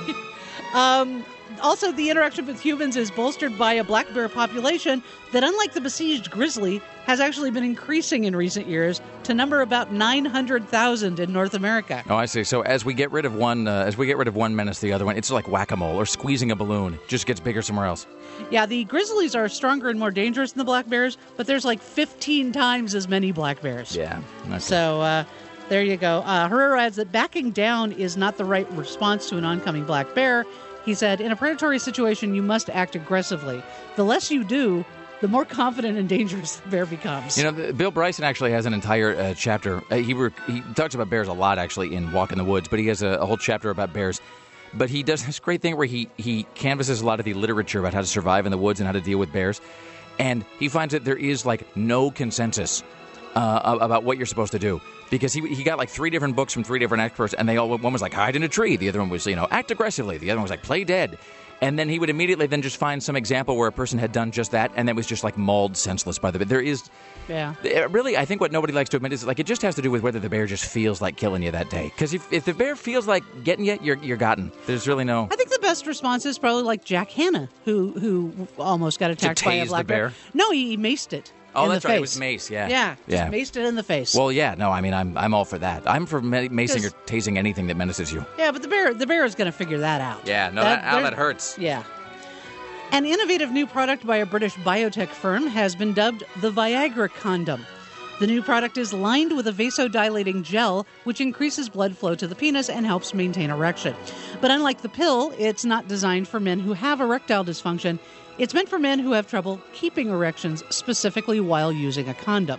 Also, the interaction with humans is bolstered by a black bear population that, unlike the besieged grizzly, has actually been increasing in recent years to number about 900,000 in North America. Oh, I see. So as we get rid of one menace, the other one, it's like whack-a-mole or squeezing a balloon. It just gets bigger somewhere else. Yeah, the grizzlies are stronger and more dangerous than the black bears, but there's like 15 times as many black bears. Yeah. Okay. So there you go. Herrera adds that backing down is not the right response to an oncoming black bear. He said, in a predatory situation, you must act aggressively. The less you do, the more confident and dangerous the bear becomes. Bill Bryson actually has an entire chapter. He talks about bears a lot, actually, in Walk in the Woods, but he has a whole chapter about bears. But he does this great thing where he canvasses a lot of the literature about how to survive in the woods and how to deal with bears. And he finds that there is, like, no consensus about what you're supposed to do. Because he got like 3 different books from 3 different experts, and one was like, hide in a tree. The other one was, act aggressively. The other one was like, play dead. And then he would immediately then just find some example where a person had done just that, and then was just like mauled senseless by the bear. There is... Yeah. Really, I think what nobody likes to admit is, like, it just has to do with whether the bear just feels like killing you that day. Because if the bear feels like getting you, you're gotten. There's really no... I think the best response is probably like Jack Hanna, who almost got attacked by a black the bear? No, he maced it. Oh, in that's the right. face. It was mace, yeah. Yeah, just maced it in the face. Well, yeah, no, I mean, I'm all for that. I'm for macing or tasing anything that menaces you. Yeah, but the bear is going to figure that out. Yeah, no, that hurts. Yeah. An innovative new product by a British biotech firm has been dubbed the Viagra condom. The new product is lined with a vasodilating gel, which increases blood flow to the penis and helps maintain erection. But unlike the pill, it's not designed for men who have erectile dysfunction. It's meant for men who have trouble keeping erections, specifically while using a condom.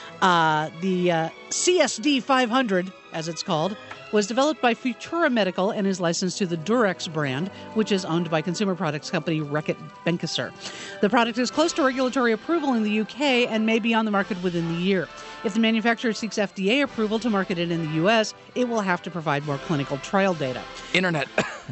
The CSD 500, as it's called, was developed by Futura Medical and is licensed to the Durex brand, which is owned by consumer products company Reckitt Benckiser. The product is close to regulatory approval in the UK and may be on the market within the year. If the manufacturer seeks FDA approval to market it in the US, it will have to provide more clinical trial data. Internet.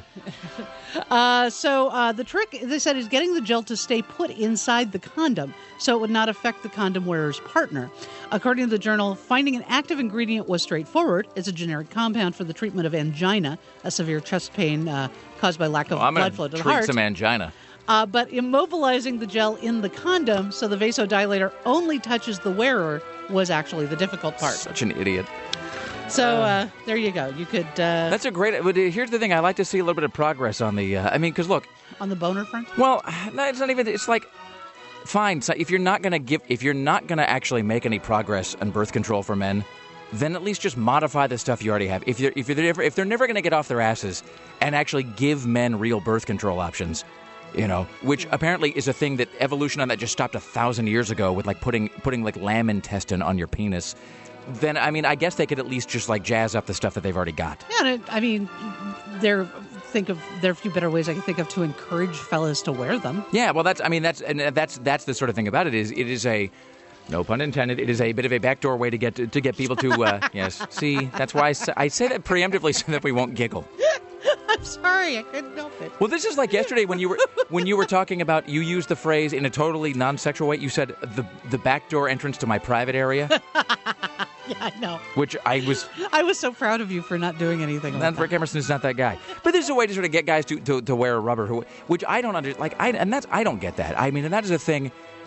So the trick, they said, is getting the gel to stay put inside the condom so it would not affect the condom wearer's partner. According to the journal, finding an active ingredient was straightforward. It's a generic compound for the treatment of angina, a severe chest pain caused by lack of blood flow to the heart. I'm going to treat some angina. But immobilizing the gel in the condom so the vasodilator only touches the wearer was actually the difficult part. Such an idiot. So there you go. You could... That's a great... But here's the thing. I like to see a little bit of progress on the... because look... On the boner front? Well, no, it's not even... It's like... Fine. So if you're not going to actually make any progress on birth control for men, then at least just modify the stuff you already have. If they're never going to get off their asses and actually give men real birth control options, which apparently is a thing that evolution on that just stopped 1,000 years ago with like putting like lamb intestine on your penis. Then I guess they could at least just like jazz up the stuff that they've already got. Yeah, I mean, there are a few better ways I can think of to encourage fellas to wear them. Yeah, well, that's the sort of thing about it is a, no pun intended, it is a bit of a backdoor way to get people to yes. See, that's why I say that preemptively so that we won't giggle. I'm sorry, I couldn't help it. Well, this is like yesterday when you were talking about, you used the phrase in a totally non-sexual way. You said the backdoor entrance to my private area. Yeah, I know. Which I was so proud of you for not doing anything like that. Rick Emerson is not that guy. But this is a way to sort of get guys to wear a rubber, which I don't understand. I don't get that. I mean, and that is a thing.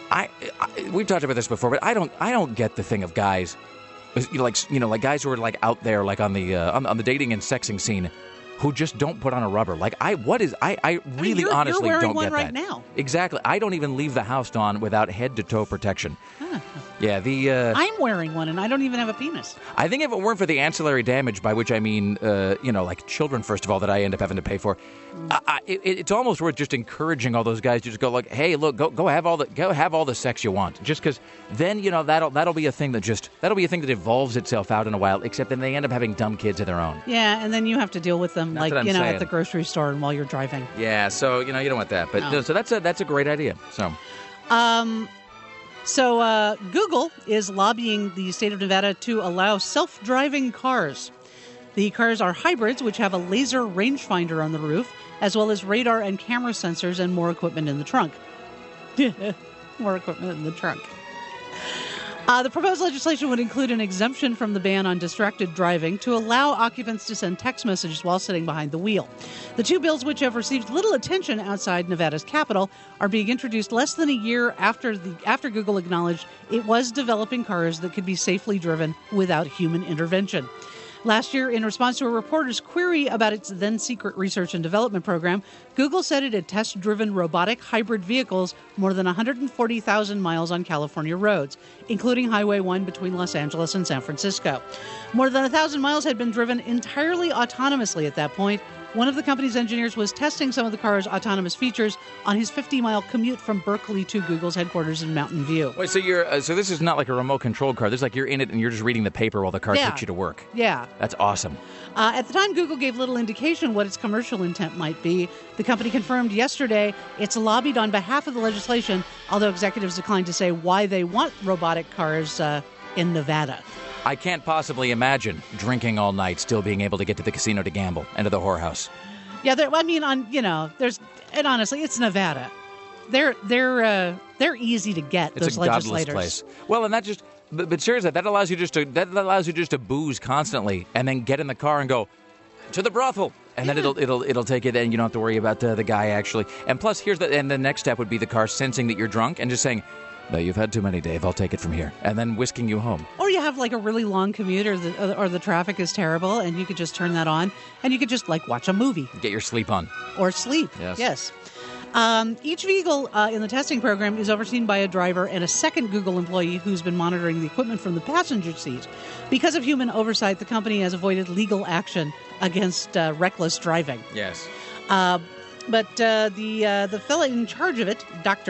we've talked about this before, but I don't get the thing of guys, like guys who are like out there, like on the dating and sexing scene, who just don't put on a rubber. Like I really honestly you're wearing don't one get right that. Now. Exactly. I don't even leave the house, Dawn, without head to toe protection. Huh. Yeah, I'm wearing one, and I don't even have a penis. I think if it weren't for the ancillary damage, by which I mean, like children, first of all, that I end up having to pay for, it's almost worth just encouraging all those guys to just go like, hey, look, go have all the sex you want, just because then that'll be a thing that evolves itself out in a while. Except then they end up having dumb kids of their own. Yeah, and then you have to deal with them, That's like what I'm saying. at the grocery store and while you're driving. Yeah, so you don't want that. But No. so that's a great idea. So. So Google is lobbying the state of Nevada to allow self-driving cars. The cars are hybrids, which have a laser rangefinder on the roof, as well as radar and camera sensors and more equipment in the trunk. More equipment in the trunk. The proposed legislation would include an exemption from the ban on distracted driving to allow occupants to send text messages while sitting behind the wheel. The two bills, which have received little attention outside Nevada's capital, are being introduced less than a year after Google acknowledged it was developing cars that could be safely driven without human intervention. Last year, in response to a reporter's query about its then-secret research and development program, Google said it had test-driven robotic hybrid vehicles more than 140,000 miles on California roads, including Highway 1 between Los Angeles and San Francisco. More than 1,000 miles had been driven entirely autonomously at that point. One of the company's engineers was testing some of the car's autonomous features on his 50-mile commute from Berkeley to Google's headquarters in Mountain View. Wait, so so this is not like a remote-controlled car. This is like you're in it and you're just reading the paper while the car takes you to work. Yeah. That's awesome. At the time, Google gave little indication what its commercial intent might be. The company confirmed yesterday it's lobbied on behalf of the legislation, although executives declined to say why they want robotic cars in Nevada. I can't possibly imagine drinking all night, still being able to get to the casino to gamble and to the whorehouse. Yeah, and honestly, it's Nevada. They're easy to get. It's those a legislators. godless place. Well, and that just, but seriously, that allows you just to booze constantly and then get in the car and go to the brothel, and then it'll take it, and you don't have to worry about the guy actually. And plus, the next step would be the car sensing that you're drunk and just saying, "No, you've had too many, Dave. I'll take it from here," and then whisking you home. Or you have like a really long commute, or the traffic is terrible, and you could just turn that on, and you could just like watch a movie. Get your sleep on. Or sleep. Yes. Each vehicle in the testing program is overseen by a driver and a second Google employee who's been monitoring the equipment from the passenger seat. Because of human oversight, the company has avoided legal action against reckless driving. Yes. But the fella in charge of it,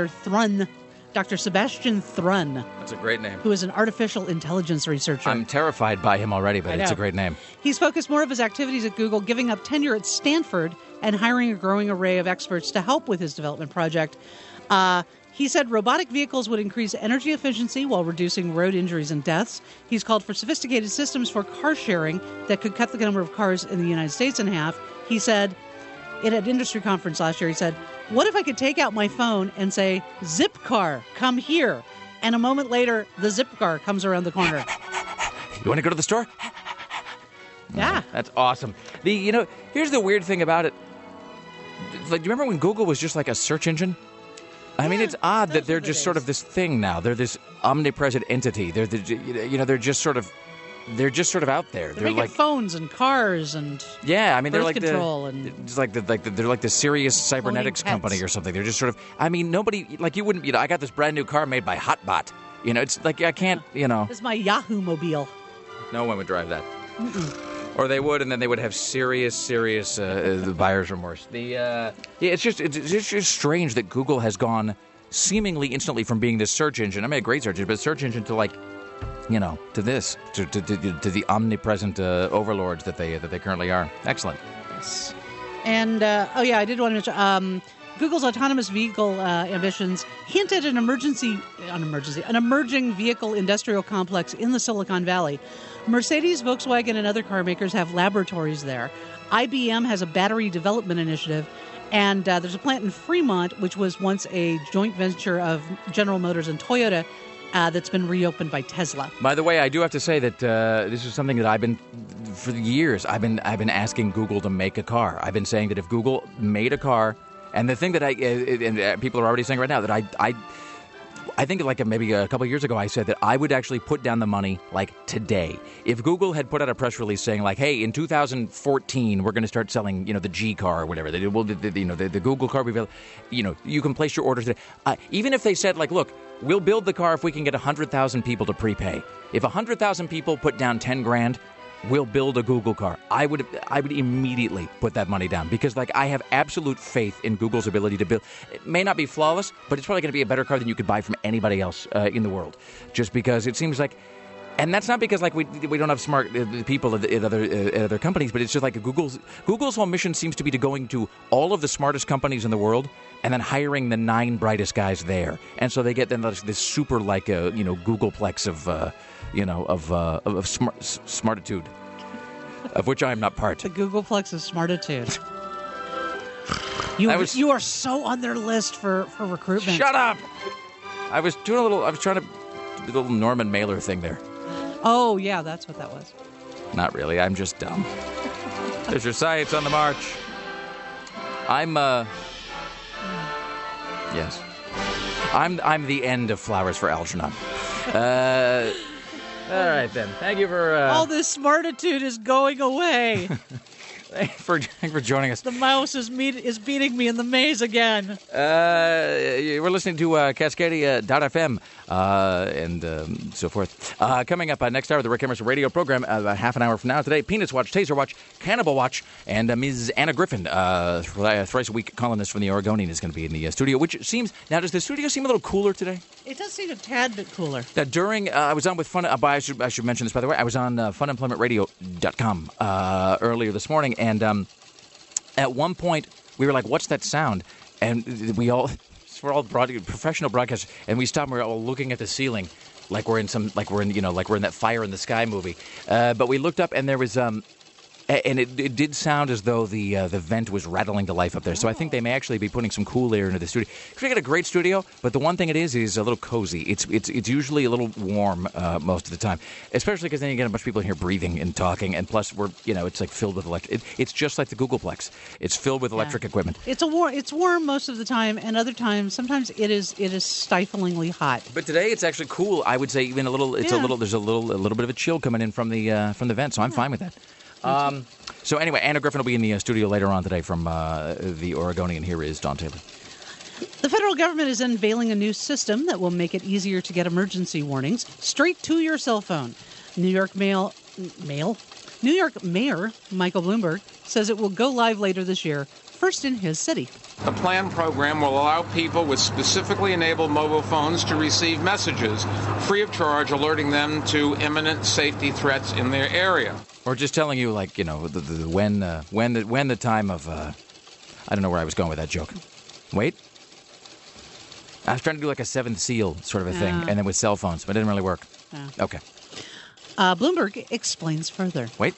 Dr. Sebastian Thrun. That's a great name. Who is an artificial intelligence researcher. I'm terrified by him already, but it's a great name. He's focused more of his activities at Google, giving up tenure at Stanford and hiring a growing array of experts to help with his development project. He said robotic vehicles would increase energy efficiency while reducing road injuries and deaths. He's called for sophisticated systems for car sharing that could cut the number of cars in the United States in half. He said, at an industry conference last year, he said, "What if I could take out my phone and say, 'Zip car, come here,' and a moment later, the Zip car comes around the corner." You want to go to the store? Yeah. That's awesome. Here's the weird thing about it. Like, do you remember when Google was just like a search engine? I mean, it's odd that they're just sort of this thing now. They're this omnipresent entity. They're they're just sort of out there. They're like phones and cars and they're like control they're like the Sirius Cybernetics company or something. They're just sort of. I mean, nobody you wouldn't. I got this brand new car made by Hotbot. It's like I can't. This is my Yahoo mobile. No one would drive that. Or they would, and then they would have serious buyer's remorse. It's just strange that Google has gone seemingly instantly from being this search engine. I mean, a great search engine, but search engine to to this, to the omnipresent overlords that they currently are. Excellent. Yes. And I did want to mention Google's autonomous vehicle ambitions hint at an emerging vehicle industrial complex in the Silicon Valley. Mercedes, Volkswagen, and other car makers have laboratories there. IBM has a battery development initiative, and there's a plant in Fremont, which was once a joint venture of General Motors and Toyota, that's been reopened by Tesla. By the way, I do have to say that this is something that for years, I've been asking Google to make a car. I've been saying that if Google made a car, and the thing that people are already saying right now that I think like maybe a couple of years ago, I said that I would actually put down the money like today. If Google had put out a press release saying like, hey, in 2014, we're going to start selling, the G car or whatever. The Google car, you can place your order today. Even if they said like, look, we'll build the car if we can get 100,000 people to prepay. If 100,000 people put down 10 grand, we'll build a Google car. I would immediately put that money down because I have absolute faith in Google's ability to build. It may not be flawless, but it's probably going to be a better car than you could buy from anybody else in the world. Just because it seems like, and that's not because we don't have smart people at other companies, but it's just like Google's whole mission seems to be going to all of the smartest companies in the world and then hiring the 9 brightest guys there, and so they get then this super Googleplex of smartitude, of which I am not part. The Googleplex of smartitude. You are so on their list for recruitment. Shut up! I was trying to do a little Norman Mailer thing there. Oh, yeah, that's what that was. Not really. I'm just dumb. There's your science on the march. Yes. I'm the end of Flowers for Algernon. All right, then. Thank you for... All this smartitude is going away. Thank you for joining us. The mouse is beating me in the maze again. We're listening to Cascadia.fm and so forth. Coming up next hour, the Rick Emerson radio program, half an hour from now today, Peanuts Watch, Taser Watch, Cannibal Watch, and Ms. Anna Griffin, thrice a week columnist from the Oregonian, is going to be in the studio, which seems... Now, does the studio seem a little cooler today? It does seem a tad bit cooler. During... I was on with Fun... I should mention this, by the way. I was on funemploymentradio.com earlier this morning, and at one point, we were like, what's that sound? And we're all professional broadcasters, and we stopped and we were all looking at the ceiling like we're in that Fire in the Sky movie. But we looked up, and there was... and it did sound as though the vent was rattling to life up there. So I think they may actually be putting some cool air into the studio. We got a great studio, but the one thing it is a little cozy. It's usually a little warm most of the time, especially because then you get a bunch of people in here breathing and talking, and plus it's like filled with electric. It's just like the Googleplex. It's filled with electric equipment. It's warm most of the time, and other times sometimes it is stiflingly hot. But today it's actually cool. I would say even a little. There's a little bit of a chill coming in from the vent, so I'm fine with that. So anyway, Anna Griffin will be in the studio later on today from the Oregonian. Here is Don Taylor. The federal government is unveiling a new system that will make it easier to get emergency warnings straight to your cell phone. New York Mayor Michael Bloomberg says it will go live later this year, first in his city. The plan program will allow people with specifically enabled mobile phones to receive messages free of charge, alerting them to imminent safety threats in their area. Or just telling you, when the time of, I don't know where I was going with that joke. Wait. I was trying to do like a Seventh Seal sort of a thing, and then with cell phones, but it didn't really work. Okay. Bloomberg explains further. Wait.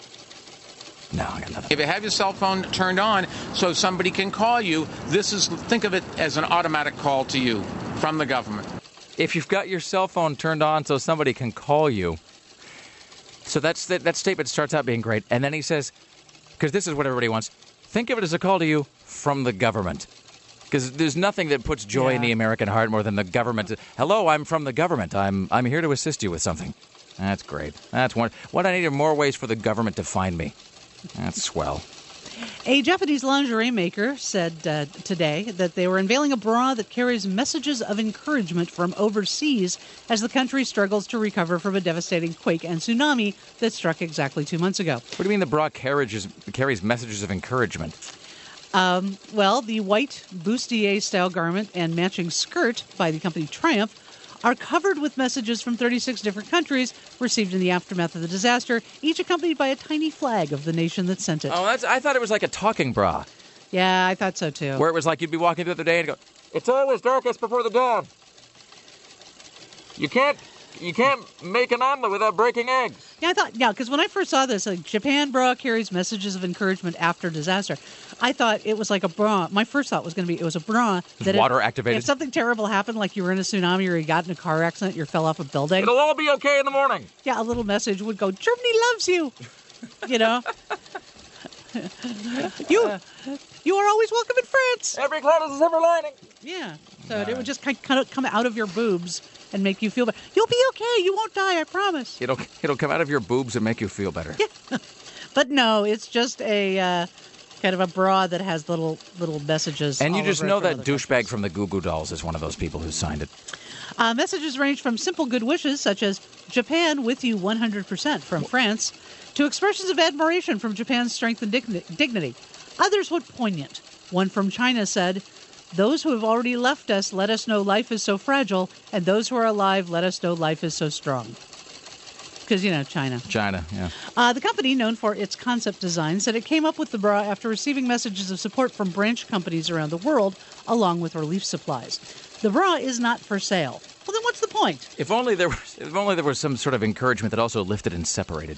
No, I got nothing. If you have your cell phone turned on so somebody can call you, think of it as an automatic call to you from the government. If you've got your cell phone turned on so somebody can call you. So that statement starts out being great. And then he says, because this is what everybody wants, think of it as a call to you from the government. Because there's nothing that puts joy in the American heart more than the government. Hello, I'm from the government. I'm here to assist you with something. That's great. That's one. What I need are more ways for the government to find me. That's swell. A Japanese lingerie maker said today that they were unveiling a bra that carries messages of encouragement from overseas as the country struggles to recover from a devastating quake and tsunami that struck exactly 2 months ago. What do you mean the bra carries messages of encouragement? Well, the white bustier-style garment and matching skirt by the company Triumph are covered with messages from 36 different countries received in the aftermath of the disaster, each accompanied by a tiny flag of the nation that sent it. Oh, I thought it was like a talking bra. Yeah, I thought so too. Where it was like you'd be walking through the day and go, "It's always darkest before the dawn. You can't make an omelet without breaking eggs." Yeah, because when I first saw this, like Japan bra carries messages of encouragement after disaster. I thought it was like a bra. My first thought was going to be it was a bra that water activated. If something terrible happened, like you were in a tsunami or you got in a car accident, you fell off a building. It'll all be okay in the morning. Yeah, a little message would go, "Germany loves you." You know. You are always welcome in France. Every cloud has a silver lining. Yeah. So it would just kind of come out of your boobs and make you feel better. You'll be okay. You won't die, I promise. It'll come out of your boobs and make you feel better. Yeah. But no, it's just a kind of a bra that has little messages. And you all just over it know from that other douchebag countries. from the Goo Goo Dolls is one of those people who signed it. Messages range from simple good wishes, such as Japan with you 100% from France, to expressions of admiration from Japan's strength and dignity. Others were poignant. One from China said, "Those who have already left us let us know life is so fragile, and those who are alive let us know life is so strong." Because, China. China, yeah. The company, known for its concept design, said it came up with the bra after receiving messages of support from branch companies around the world, along with relief supplies. The bra is not for sale. Well, then what's the point? If only there was some sort of encouragement that also lifted and separated.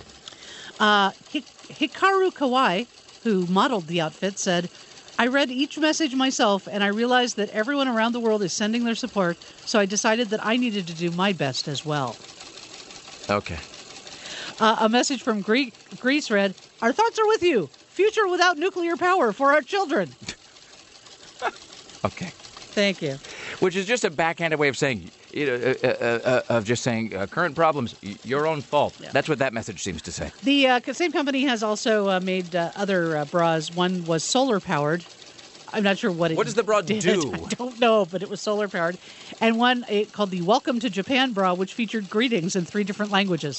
Hikaru Kawai, who modeled the outfit, said, "I read each message myself, and I realized that everyone around the world is sending their support, so I decided that I needed to do my best as well." Okay. A message from Greece read, "Our thoughts are with you. Future without nuclear power for our children." Okay. Thank you. Which is just a backhanded way of saying, current problems, your own fault. Yeah. That's what that message seems to say. The same company has also made other bras. One was solar powered. I'm not sure what it What does the bra did. do? I don't know, but it was solar powered. And one called the Welcome to Japan bra, which featured greetings in 3 different languages.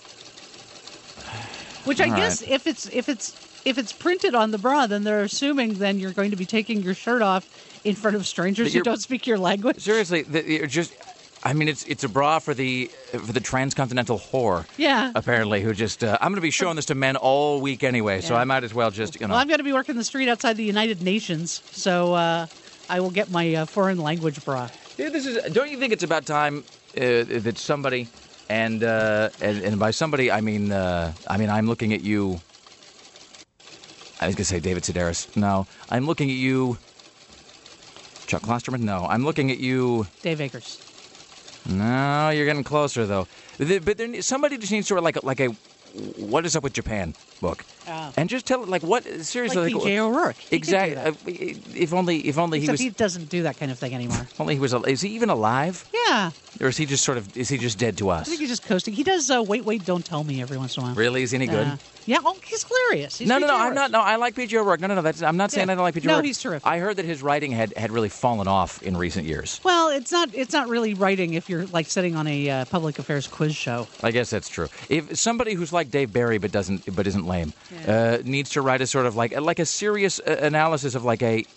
Which I All guess right. if it's printed on the bra, then they're assuming then you're going to be taking your shirt off in front of strangers who don't speak your language. Seriously, you're just. I mean, it's a bra for the transcontinental whore. Yeah. Apparently, who just I'm going to be showing this to men all week anyway, so Yeah. I might as well just Well, I'm going to be working the street outside the United Nations, so I will get my foreign language bra. Yeah, don't you think it's about time that somebody, and by somebody I mean I'm looking at you. I was going to say David Sedaris. No, I'm looking at you. Chuck Klosterman. No, I'm looking at you. Dave Akers. No, you're getting closer though. But then somebody just needs to like a what is up with Japan book, and just tell it what seriously Like P.J. O'Rourke. He could do exactly. that. If only he Except was. he doesn't do that kind of thing anymore. Only he was. Is he even alive? Yeah. Or is he just dead to I us? think he's just coasting. He does Wait, Don't Tell Me every once in a while. Really? Is he any good? Yeah, he's hilarious. He's No, P.J. I'm O'Rourke. not. No, I like P.J. O'Rourke. No. I'm not saying Yeah. I don't like P.J. No, O'Rourke. he's terrific. I heard that his writing had really fallen off in recent years. Well, it's not really writing if you're like sitting on a public affairs quiz show. I guess that's true. If somebody who's like Dave Barry but isn't lame needs to write a sort of like a serious analysis of like a.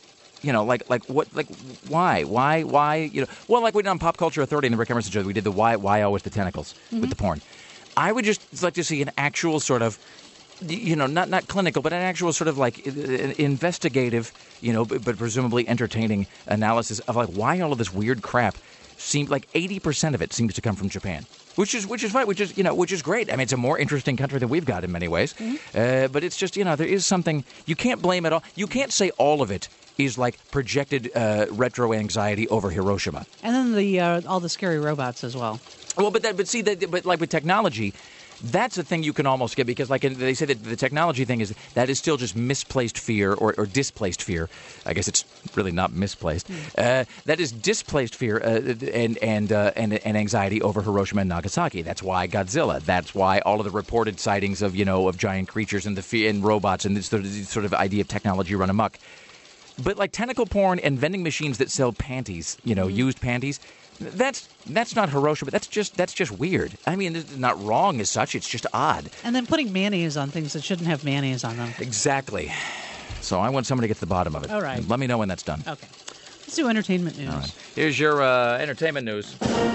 Why, well, like we did on Pop Culture Authority in the Rick Emerson show, we did the why always the tentacles with the porn. I would just like to see an actual sort of, not clinical, but an actual sort of like investigative, but presumably entertaining analysis of like why all of this weird crap seemed like 80% of it seems to come from Japan. Which is fine, which is great. I mean, it's a more interesting country than we've got in many ways. But it's just, there is something, you can't blame it all. You can't say all of it is like projected retro anxiety over Hiroshima. And then all the scary robots as well. Well, but like with technology, that's the thing you can almost get because they say that the technology thing is still just misplaced fear or displaced fear. I guess it's really not misplaced. That is displaced fear and anxiety over Hiroshima and Nagasaki. That's why Godzilla. That's why all of the reported sightings of giant creatures and robots and this sort of idea of technology run amok. But like tentacle porn and vending machines that sell panties, used panties. That's not Hiroshima. That's just weird. I mean, it's not wrong as such. It's just odd. And then putting mayonnaise on things that shouldn't have mayonnaise on them. Exactly. So I want somebody to get to the bottom of it. All right. Let me know when that's done. Okay. Let's do entertainment news. All right. Here's your entertainment news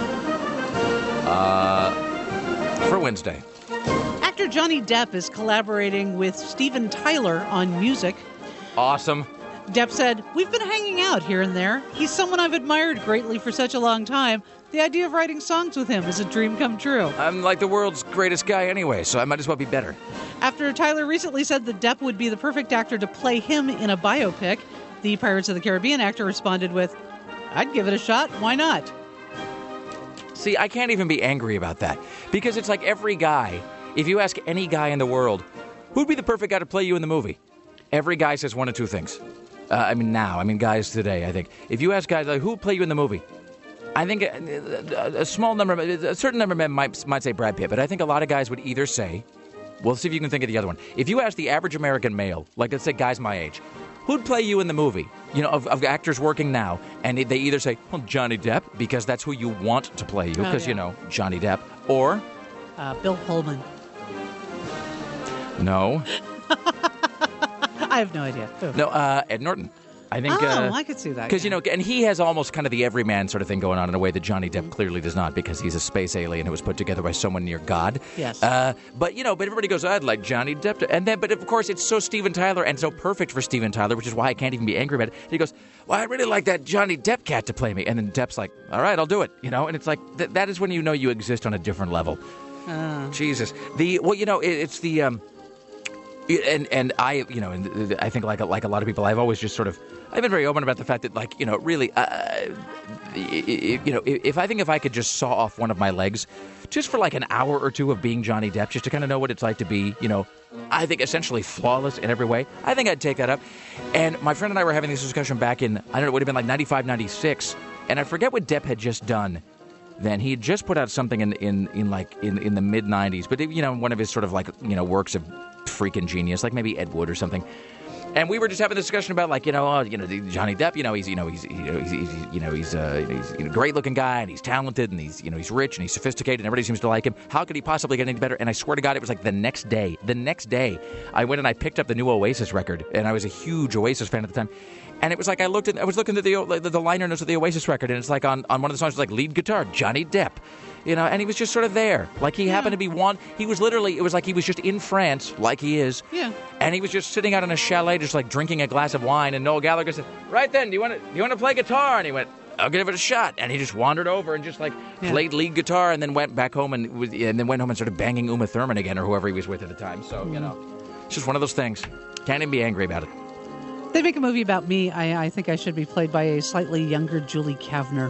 for Wednesday. Actor Johnny Depp is collaborating with Steven Tyler on music. Awesome. Depp said, "We've been hanging out here and there. He's someone I've admired greatly for such a long time. The idea of writing songs with him is a dream come true." I'm like the world's greatest guy anyway, so I might as well be better. After Tyler recently said that Depp would be the perfect actor to play him in a biopic, the Pirates of the Caribbean actor responded with, "I'd give it a shot. Why not?" See, I can't even be angry about that because it's like every guy, if you ask any guy in the world, who'd be the perfect guy to play you in the movie? Every guy says one of two things. Guys today, I think. If you ask guys, like, who would play you in the movie? I think a certain number of men might say Brad Pitt, but I think a lot of guys would either say, we'll see if you can think of the other one. If you ask the average American male, like let's say guys my age, who'd play you in the movie, of actors working now, and they either say, well, Johnny Depp, because that's who you want to play you, because, Johnny Depp, or... Bill Pullman. No. I have no idea. No, Ed Norton. I think. I could see that. Because, and he has almost kind of the everyman sort of thing going on in a way that Johnny Depp clearly does not, because he's a space alien who was put together by someone near God. Yes. But everybody goes, I'd like Johnny Depp. But of course, it's so Steven Tyler and so perfect for Steven Tyler, which is why I can't even be angry about it. He goes, well, I really like that Johnny Depp cat to play me. And then Depp's like, all right, I'll do it. And it's like, that is when you know you exist on a different level. Jesus. It's the... And I, and I think like a lot of people, I've always just I've been very open about the fact that, really, if I could just saw off one of my legs just for like an hour or two of being Johnny Depp, just to kind of know what it's like to be, I think essentially flawless in every way, I think I'd take that up. And my friend and I were having this discussion back in, I don't know, it would have been like 95, 96, and I forget what Depp had just done. Then he had just put out something in the mid 90s, but one of his sort of works of freaking genius, like maybe Ed Wood or something. And we were just having this discussion about Johnny Depp. He's a great looking guy, and he's talented, and he's rich, and he's sophisticated, and everybody seems to like him. How could he possibly get any better? And I swear to God, it was like the next day, I went and I picked up the new Oasis record, and I was a huge Oasis fan at the time. And it was like I was looking at the liner notes of the Oasis record, and it's like on one of the songs, like lead guitar, Johnny Depp. And he was just sort of there. Like he happened to be he was literally, it was like he was just in France, like he is. Yeah. And he was just sitting out in a chalet, just like drinking a glass of wine. And Noel Gallagher said, right then, do you want to play guitar? And he went, I'll give it a shot. And he just wandered over and just played lead guitar, and then went back home and started banging Uma Thurman again, or whoever he was with at the time. So, it's just one of those things. Can't even be angry about it. They make a movie about me. I think I should be played by a slightly younger Julie Kavner.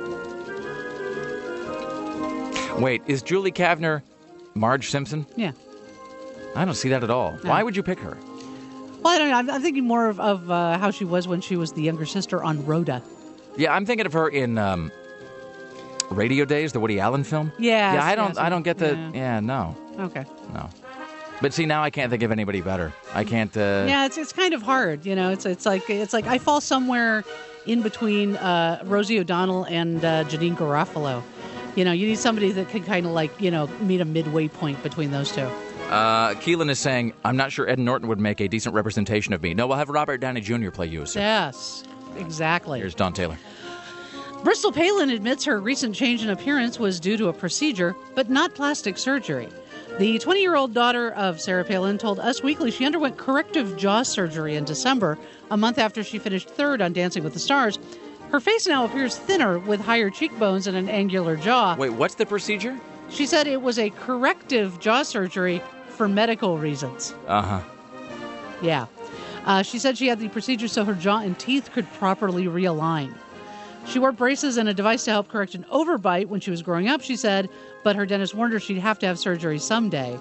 Wait, is Julie Kavner Marge Simpson? Yeah. I don't see that at all. No. Why would you pick her? Well, I don't know. I'm thinking more of how she was when she was the younger sister on Rhoda. Yeah, I'm thinking of her in Radio Days, the Woody Allen film. Yeah. Yeah, I don't get the... Yeah, no. Okay. No. But see, now I can't think of anybody better. I can't... Yeah, it's kind of hard, It's like I fall somewhere in between Rosie O'Donnell and Janine Garofalo. You need somebody that can kind of meet a midway point between those two. Keelan is saying, I'm not sure Ed Norton would make a decent representation of me. No, we'll have Robert Downey Jr. play you, sir. Yes, exactly. Here's Don Taylor. Bristol Palin admits her recent change in appearance was due to a procedure, but not plastic surgery. The 20-year-old daughter of Sarah Palin told Us Weekly she underwent corrective jaw surgery in December, a month after she finished third on Dancing with the Stars. Her face now appears thinner with higher cheekbones and an angular jaw. Wait, what's the procedure? She said it was a corrective jaw surgery for medical reasons. Uh-huh. Yeah. She said she had the procedure so her jaw and teeth could properly realign. She wore braces and a device to help correct an overbite when she was growing up, she said, but her dentist warned her she'd have to have surgery someday.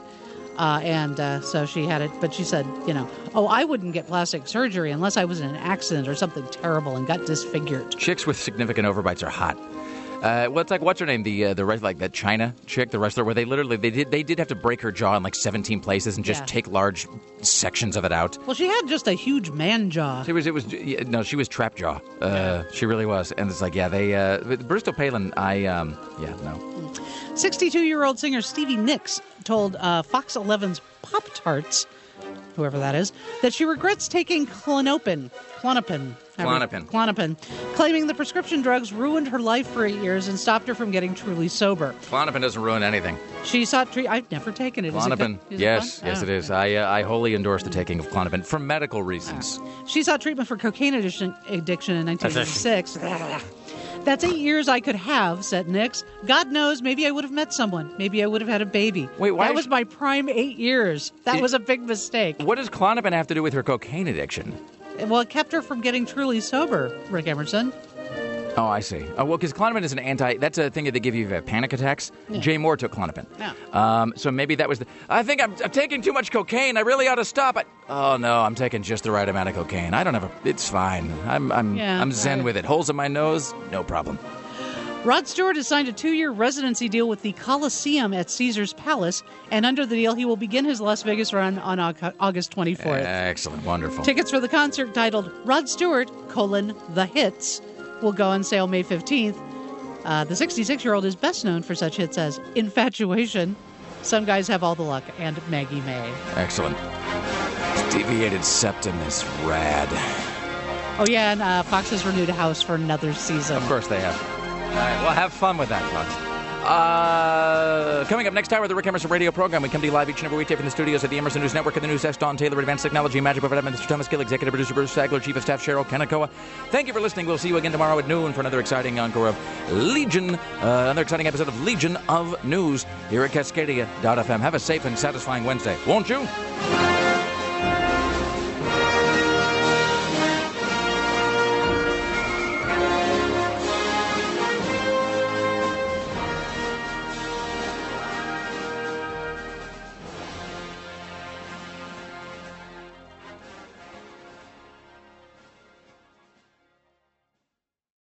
So she had it, but she said, I wouldn't get plastic surgery unless I was in an accident or something terrible and got disfigured. Chicks with significant overbites are hot. What's her name? The that China chick, the wrestler, where they did have to break her jaw in like 17 places and just take large sections of it out. Well, she had just a huge man jaw. She was trap jaw. She really was, and it's like Bristol Palin. No. 62-year-old singer Stevie Nicks told Fox 11's Pop-Tarts, whoever that is, that she regrets taking Klonopin, claiming the prescription drugs ruined her life for 8 years and stopped her from getting truly sober. Klonopin doesn't ruin anything. She sought treatment. I've never taken it. Klonopin, yes, it is. I wholly endorse the taking of Klonopin for medical reasons. She sought treatment for cocaine addiction in 1996. That's 8 years I could have, said Nicks. God knows, maybe I would have met someone. Maybe I would have had a baby. Wait, why? That was my prime 8 years. That was a big mistake. What does Klonopin have to do with her cocaine addiction? Well, it kept her from getting truly sober, Rick Emerson. Oh, I see. Well, because Klonopin is that's a thing that they give you if you have panic attacks. Yeah. Jay Moore took Klonopin. Yeah. So maybe that was I think I'm taking too much cocaine. I really ought to stop it. Oh, no, I'm taking just the right amount of cocaine. I don't have it's fine. I'm zen with it. Holes in my nose, no problem. Rod Stewart has signed a 2-year residency deal with the Coliseum at Caesars Palace, and under the deal, he will begin his Las Vegas run on August 24th. Excellent. Wonderful. Tickets for the concert titled Rod Stewart, The Hits, will go on sale May 15th. The 66-year-old is best known for such hits as Infatuation, Some Guys Have All the Luck, and Maggie May. Excellent. This deviated septum is rad. Oh, yeah, and Fox has renewed House for another season. Of course they have. All right, well, have fun with that, Fox. Coming up next hour of the Rick Emerson radio program, we come to you live each and every weekday from the studios at the Emerson News Network and the News Desk. Don Taylor, Advanced Technology, Magic Overhead, Mr. Thomas Gill, Executive Producer Bruce Sagler, Chief of Staff Cheryl Kanakoa. Thank you for listening. We'll see you again tomorrow at noon for another exciting encore of Legion, another exciting episode of Legion of News here at Cascadia.fm. Have a safe and satisfying Wednesday, won't you?